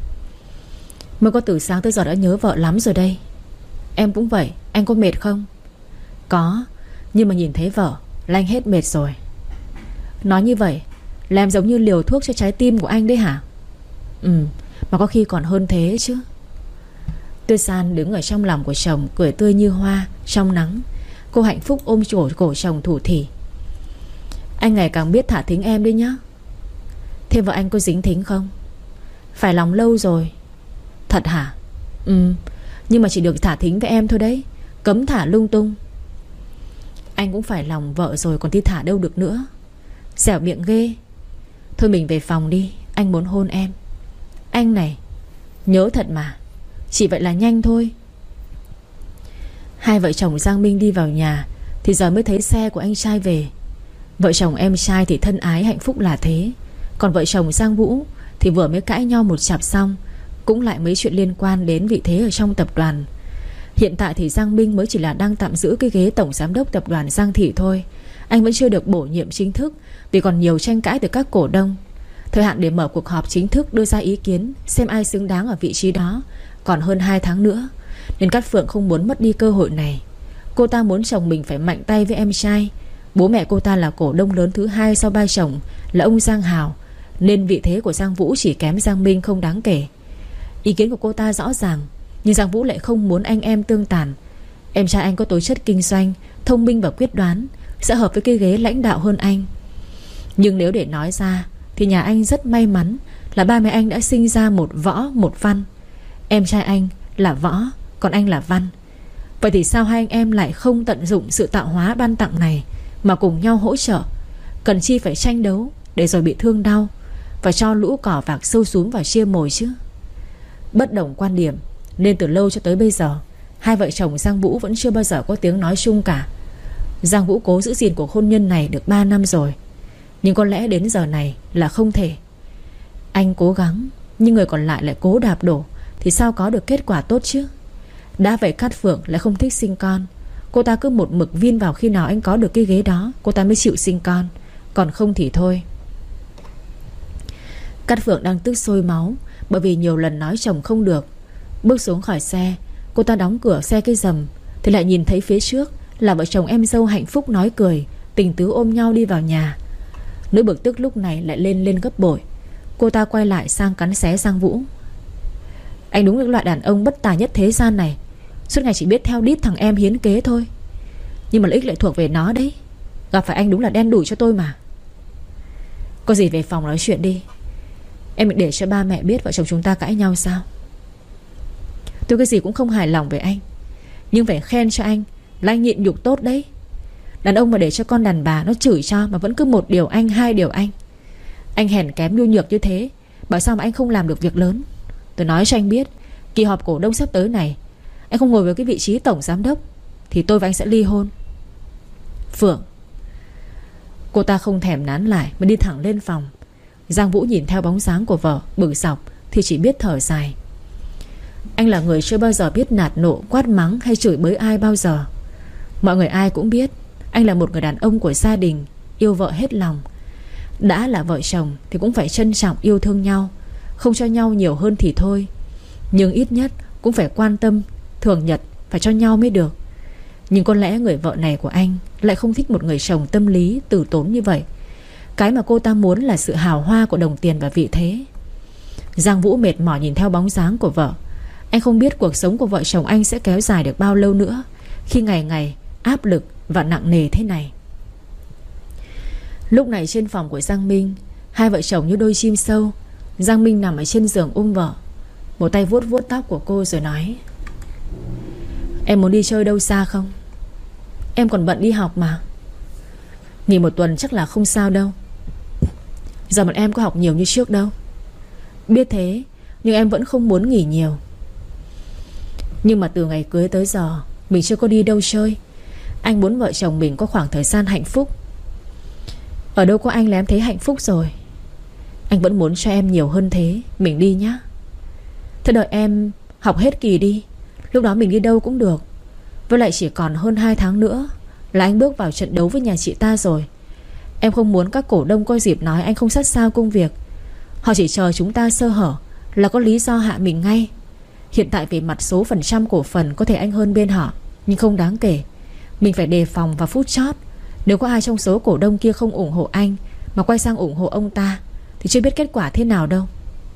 Mới có từ sáng tới giờ đã nhớ vợ lắm rồi đây. Em cũng vậy. Anh có mệt không? Có. Nhưng mà nhìn thấy vợ là anh hết mệt rồi. Nói như vậy là em giống như liều thuốc cho trái tim của anh đấy hả? Ừ. Mà có khi còn hơn thế chứ. Tuyết San đứng ở trong lòng của chồng, cười tươi như hoa trong nắng. Cô hạnh phúc ôm cổ cổ chồng thủ thỉ. Anh ngày càng biết thả thính em đấy nhá. Thế vợ anh có dính thính không? Phải lòng lâu rồi. Thật hả? Ừ. Nhưng mà chỉ được thả thính với em thôi đấy, cấm thả lung tung. Anh cũng phải lòng vợ rồi còn thi thả đâu được nữa. Dẻo miệng ghê. Thôi mình về phòng đi, anh muốn hôn em. Anh này, nhớ thật mà. Chỉ vậy là nhanh thôi. Hai vợ chồng Giang Minh đi vào nhà thì giờ mới thấy xe của anh trai về. Vợ chồng em trai thì thân ái hạnh phúc là thế. Còn vợ chồng Giang Vũ thì vừa mới cãi nhau một chặp xong, cũng lại mấy chuyện liên quan đến vị thế ở trong tập đoàn. Hiện tại thì Giang Minh mới chỉ là đang tạm giữ cái ghế tổng giám đốc tập đoàn Giang Thị thôi. Anh vẫn chưa được bổ nhiệm chính thức vì còn nhiều tranh cãi từ các cổ đông. Thời hạn để mở cuộc họp chính thức đưa ra ý kiến xem ai xứng đáng ở vị trí đó còn hơn hai tháng nữa, nên Cát Phượng không muốn mất đi cơ hội này. Cô ta muốn chồng mình phải mạnh tay với em trai. Bố mẹ cô ta là cổ đông lớn thứ hai sau ba chồng là ông Giang Hào, nên vị thế của Giang Vũ chỉ kém Giang Minh không đáng kể. Ý kiến của cô ta rõ ràng, nhưng Giang Vũ lại không muốn anh em tương tàn. Em trai anh có tố chất kinh doanh, thông minh và quyết đoán, sẽ hợp với cái ghế lãnh đạo hơn anh. Nhưng nếu để nói ra thì nhà anh rất may mắn là ba mẹ anh đã sinh ra một võ một văn. Em trai anh là võ, còn anh là văn. Vậy thì sao hai anh em lại không tận dụng sự tạo hóa ban tặng này mà cùng nhau hỗ trợ? Cần chi phải tranh đấu để rồi bị thương đau và cho lũ cỏ vạc sâu súm vào chia mồi chứ? Bất đồng quan điểm nên từ lâu cho tới bây giờ hai vợ chồng Giang Vũ vẫn chưa bao giờ có tiếng nói chung cả. Giang Vũ cố giữ gìn cuộc hôn nhân này được ba năm rồi, nhưng có lẽ đến giờ này là không thể. Anh cố gắng, nhưng người còn lại lại cố đạp đổ, thì sao có được kết quả tốt chứ? Đã vậy Cát Phượng lại không thích sinh con. Cô ta cứ một mực viên vào khi nào anh có được cái ghế đó cô ta mới chịu sinh con, còn không thì thôi. Cát Phượng đang tức sôi máu bởi vì nhiều lần nói chồng không được. Bước xuống khỏi xe, cô ta đóng cửa xe cái rầm thì lại nhìn thấy phía trước là vợ chồng em dâu hạnh phúc nói cười, tình tứ ôm nhau đi vào nhà. Nỗi bực tức lúc này lại lên lên gấp bội. Cô ta quay lại sang cắn xé Giang Vũ. Anh đúng là loại đàn ông bất tài nhất thế gian này, suốt ngày chỉ biết theo đít thằng em hiến kế thôi. Nhưng mà lợi ích lại thuộc về nó đấy. Gặp phải anh đúng là đen đủi cho tôi mà. Có gì về phòng nói chuyện đi. Em định để cho ba mẹ biết vợ chồng chúng ta cãi nhau sao? Tôi cái gì cũng không hài lòng về anh, nhưng phải khen cho anh là anh nhịn nhục tốt đấy. Đàn ông mà để cho con đàn bà nó chửi cho mà vẫn cứ một điều anh hai điều anh. Anh hèn kém nhu nhược như thế, bảo sao mà anh không làm được việc lớn. Tôi nói cho anh biết, kỳ họp cổ đông sắp tới này, anh không ngồi vào cái vị trí tổng giám đốc thì tôi và anh sẽ ly hôn. Phượng. Cô ta không thèm nán lại mà đi thẳng lên phòng. Giang Vũ nhìn theo bóng dáng của vợ bực dọc thì chỉ biết thở dài. Anh là người chưa bao giờ biết nạt nộ, quát mắng hay chửi bới ai bao giờ. Mọi người ai cũng biết anh là một người đàn ông của gia đình, yêu vợ hết lòng. Đã là vợ chồng thì cũng phải trân trọng yêu thương nhau. Không cho nhau nhiều hơn thì thôi, nhưng ít nhất cũng phải quan tâm, thường nhật phải cho nhau mới được. Nhưng có lẽ người vợ này của anh lại không thích một người chồng tâm lý, từ tốn như vậy. Cái mà cô ta muốn là sự hào hoa của đồng tiền và vị thế. Giang Vũ mệt mỏi nhìn theo bóng dáng của vợ. Anh không biết cuộc sống của vợ chồng anh sẽ kéo dài được bao lâu nữa, khi ngày ngày áp lực và nặng nề thế này. Lúc này trên phòng của Giang Minh, hai vợ chồng như đôi chim sâu. Giang Minh nằm ở trên giường ôm vợ, một tay vuốt vuốt tóc của cô rồi nói: Em muốn đi chơi đâu xa không? Em còn bận đi học mà. Nghỉ một tuần chắc là không sao đâu. Giờ bọn em có học nhiều như trước đâu. Biết thế, nhưng em vẫn không muốn nghỉ nhiều. Nhưng mà từ ngày cưới tới giờ mình chưa có đi đâu chơi. Anh muốn vợ chồng mình có khoảng thời gian hạnh phúc. Ở đâu có anh là em thấy hạnh phúc rồi. Anh vẫn muốn cho em nhiều hơn thế. Mình đi nhá. Thế đợi em học hết kỳ đi, lúc đó mình đi đâu cũng được. Với lại chỉ còn hơn hai tháng nữa là anh bước vào trận đấu với nhà chị ta rồi. Em không muốn các cổ đông có dịp nói anh không sát sao công việc. Họ chỉ chờ chúng ta sơ hở là có lý do hạ mình ngay. Hiện tại về mặt số phần trăm cổ phần có thể anh hơn bên họ, nhưng không đáng kể. Mình phải đề phòng vào phút chót. Nếu có ai trong số cổ đông kia không ủng hộ anh mà quay sang ủng hộ ông ta thì chưa biết kết quả thế nào đâu.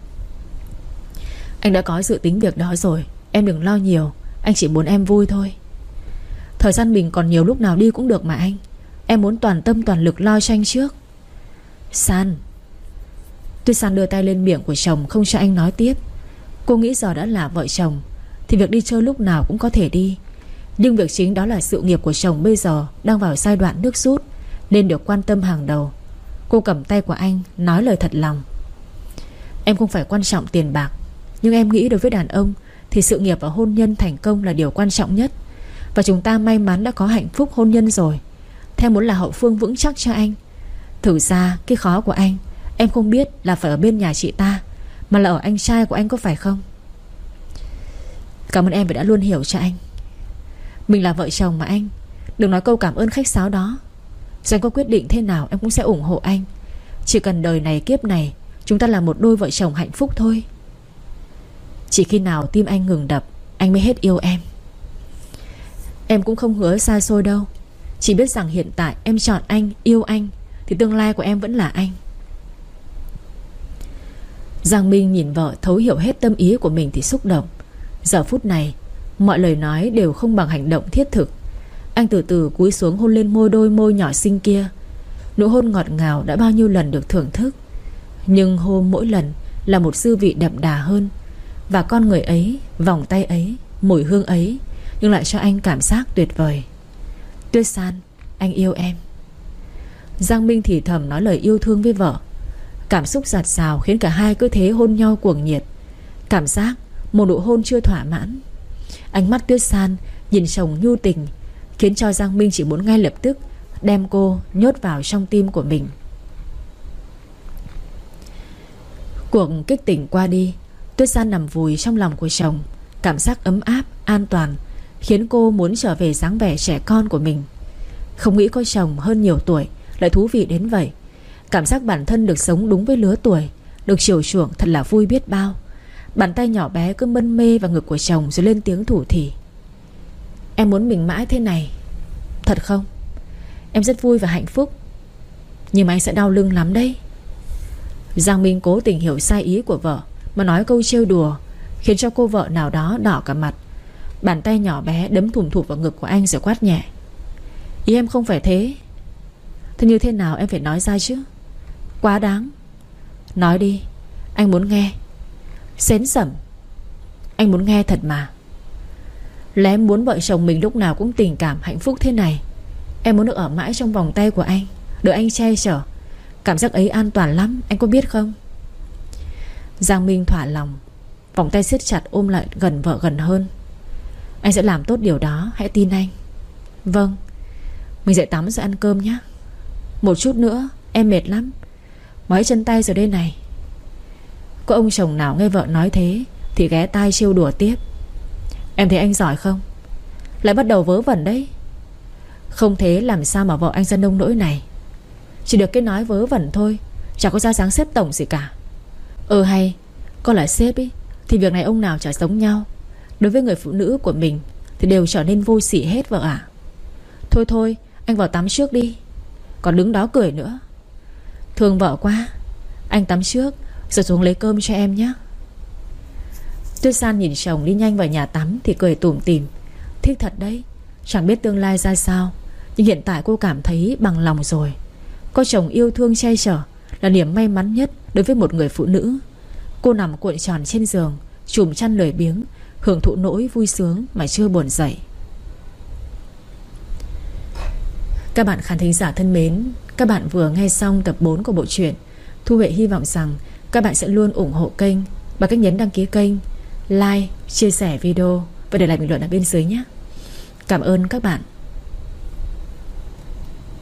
Anh đã có dự tính việc đó rồi, em đừng lo nhiều. Anh chỉ muốn em vui thôi. Thời gian mình còn nhiều, lúc nào đi cũng được mà anh. Em muốn toàn tâm toàn lực lo cho anh trước. San. Tuyết San đưa tay lên miệng của chồng, không cho anh nói tiếp. Cô nghĩ giờ đã là vợ chồng thì việc đi chơi lúc nào cũng có thể đi. Nhưng việc chính đó là sự nghiệp của chồng bây giờ đang vào giai đoạn nước rút, nên được quan tâm hàng đầu. Cô cầm tay của anh nói lời thật lòng. Em không phải quan trọng tiền bạc, nhưng em nghĩ đối với đàn ông thì sự nghiệp và hôn nhân thành công là điều quan trọng nhất. Và chúng ta may mắn đã có hạnh phúc hôn nhân rồi. Theo muốn là hậu phương vững chắc cho anh. Thử ra cái khó của anh, em không biết là phải ở bên nhà chị ta, mà là ở anh trai của anh, có phải không? Cảm ơn em vì đã luôn hiểu cho anh. Mình là vợ chồng mà anh. Đừng nói câu cảm ơn khách sáo đó. Dù anh có quyết định thế nào em cũng sẽ ủng hộ anh. Chỉ cần đời này kiếp này chúng ta là một đôi vợ chồng hạnh phúc thôi. Chỉ khi nào tim anh ngừng đập, anh mới hết yêu em. Em cũng không hứa xa xôi đâu. Chỉ biết rằng hiện tại em chọn anh, yêu anh, thì tương lai của em vẫn là anh. Giang Minh nhìn vợ thấu hiểu hết tâm ý của mình thì xúc động. Giờ phút này mọi lời nói đều không bằng hành động thiết thực. Anh từ từ cúi xuống hôn lên môi đôi môi nhỏ xinh kia. Nụ hôn ngọt ngào đã bao nhiêu lần được thưởng thức, nhưng hôn mỗi lần là một dư vị đậm đà hơn. Và con người ấy, vòng tay ấy, mùi hương ấy, nhưng lại cho anh cảm giác tuyệt vời. Tuyết San, anh yêu em. Giang Minh thì thầm nói lời yêu thương với vợ. Cảm xúc dạt dào khiến cả hai cứ thế hôn nhau cuồng nhiệt. Cảm giác một nụ hôn chưa thỏa mãn. Ánh mắt Tuyết San nhìn chồng nhu tình khiến cho Giang Minh chỉ muốn ngay lập tức đem cô nhốt vào trong tim của mình. Cuộc kích tỉnh qua đi, Tuyết San nằm vùi trong lòng của chồng. Cảm giác ấm áp, an toàn khiến cô muốn trở về dáng vẻ trẻ con của mình. Không nghĩ có chồng hơn nhiều tuổi lại thú vị đến vậy. Cảm giác bản thân được sống đúng với lứa tuổi, được chiều chuộng thật là vui biết bao. Bàn tay nhỏ bé cứ mân mê vào ngực của chồng rồi lên tiếng thủ thỉ. Em muốn mình mãi thế này. Thật không? Em rất vui và hạnh phúc, nhưng mà anh sẽ đau lưng lắm đấy. Giang Minh cố tình hiểu sai ý của vợ mà nói câu trêu đùa, khiến cho cô vợ nào đó đỏ cả mặt. Bàn tay nhỏ bé đấm thùm thụp vào ngực của anh rồi quát nhẹ. Ý em không phải thế. Thế như thế nào em phải nói ra chứ? Quá đáng. Nói đi, anh muốn nghe. Xến xẩm. Anh muốn nghe thật mà. Là em muốn vợ chồng mình lúc nào cũng tình cảm hạnh phúc thế này. Em muốn được ở mãi trong vòng tay của anh, được anh che chở. Cảm giác ấy an toàn lắm, anh có biết không? Giang Minh thỏa lòng, vòng tay siết chặt ôm lại gần vợ gần hơn. Anh sẽ làm tốt điều đó, hãy tin anh. Vâng. Mình dậy tắm rồi ăn cơm nhé. Một chút nữa, em mệt lắm. Mỏi chân tay rồi đây này. Có ông chồng nào nghe vợ nói thế thì ghé tai trêu đùa tiếp. Em thấy anh giỏi không? Lại bắt đầu vớ vẩn đấy. Không thế làm sao mà vợ anh ra nông nỗi này. Chỉ được cái nói vớ vẩn thôi, chẳng có ra dáng xếp tổng gì cả. Ừ hay, có là sếp ý thì việc này ông nào chả giống nhau. Đối với người phụ nữ của mình thì đều trở nên vô sỉ hết vợ ạ. Thôi thôi, anh vào tắm trước đi. Còn đứng đó cười nữa. Thương vợ quá. Anh tắm trước rồi xuống lấy cơm cho em nhé. Tuyết San nhìn chồng đi nhanh vào nhà tắm thì cười tủm tỉm. Thích thật đấy. Chẳng biết tương lai ra sao, nhưng hiện tại cô cảm thấy bằng lòng rồi. Có chồng yêu thương che chở là niềm may mắn nhất đối với một người phụ nữ. Cô nằm cuộn tròn trên giường, chùm chăn lười biếng, hưởng thụ nỗi vui sướng mà chưa buồn dậy. Các bạn khán thính giả thân mến, các bạn vừa nghe xong tập bốn của bộ truyện. Thu Huệ hy vọng rằng các bạn sẽ luôn ủng hộ kênh bằng cách nhấn đăng ký kênh, like, chia sẻ video và để lại bình luận ở bên dưới nhé. Cảm ơn các bạn.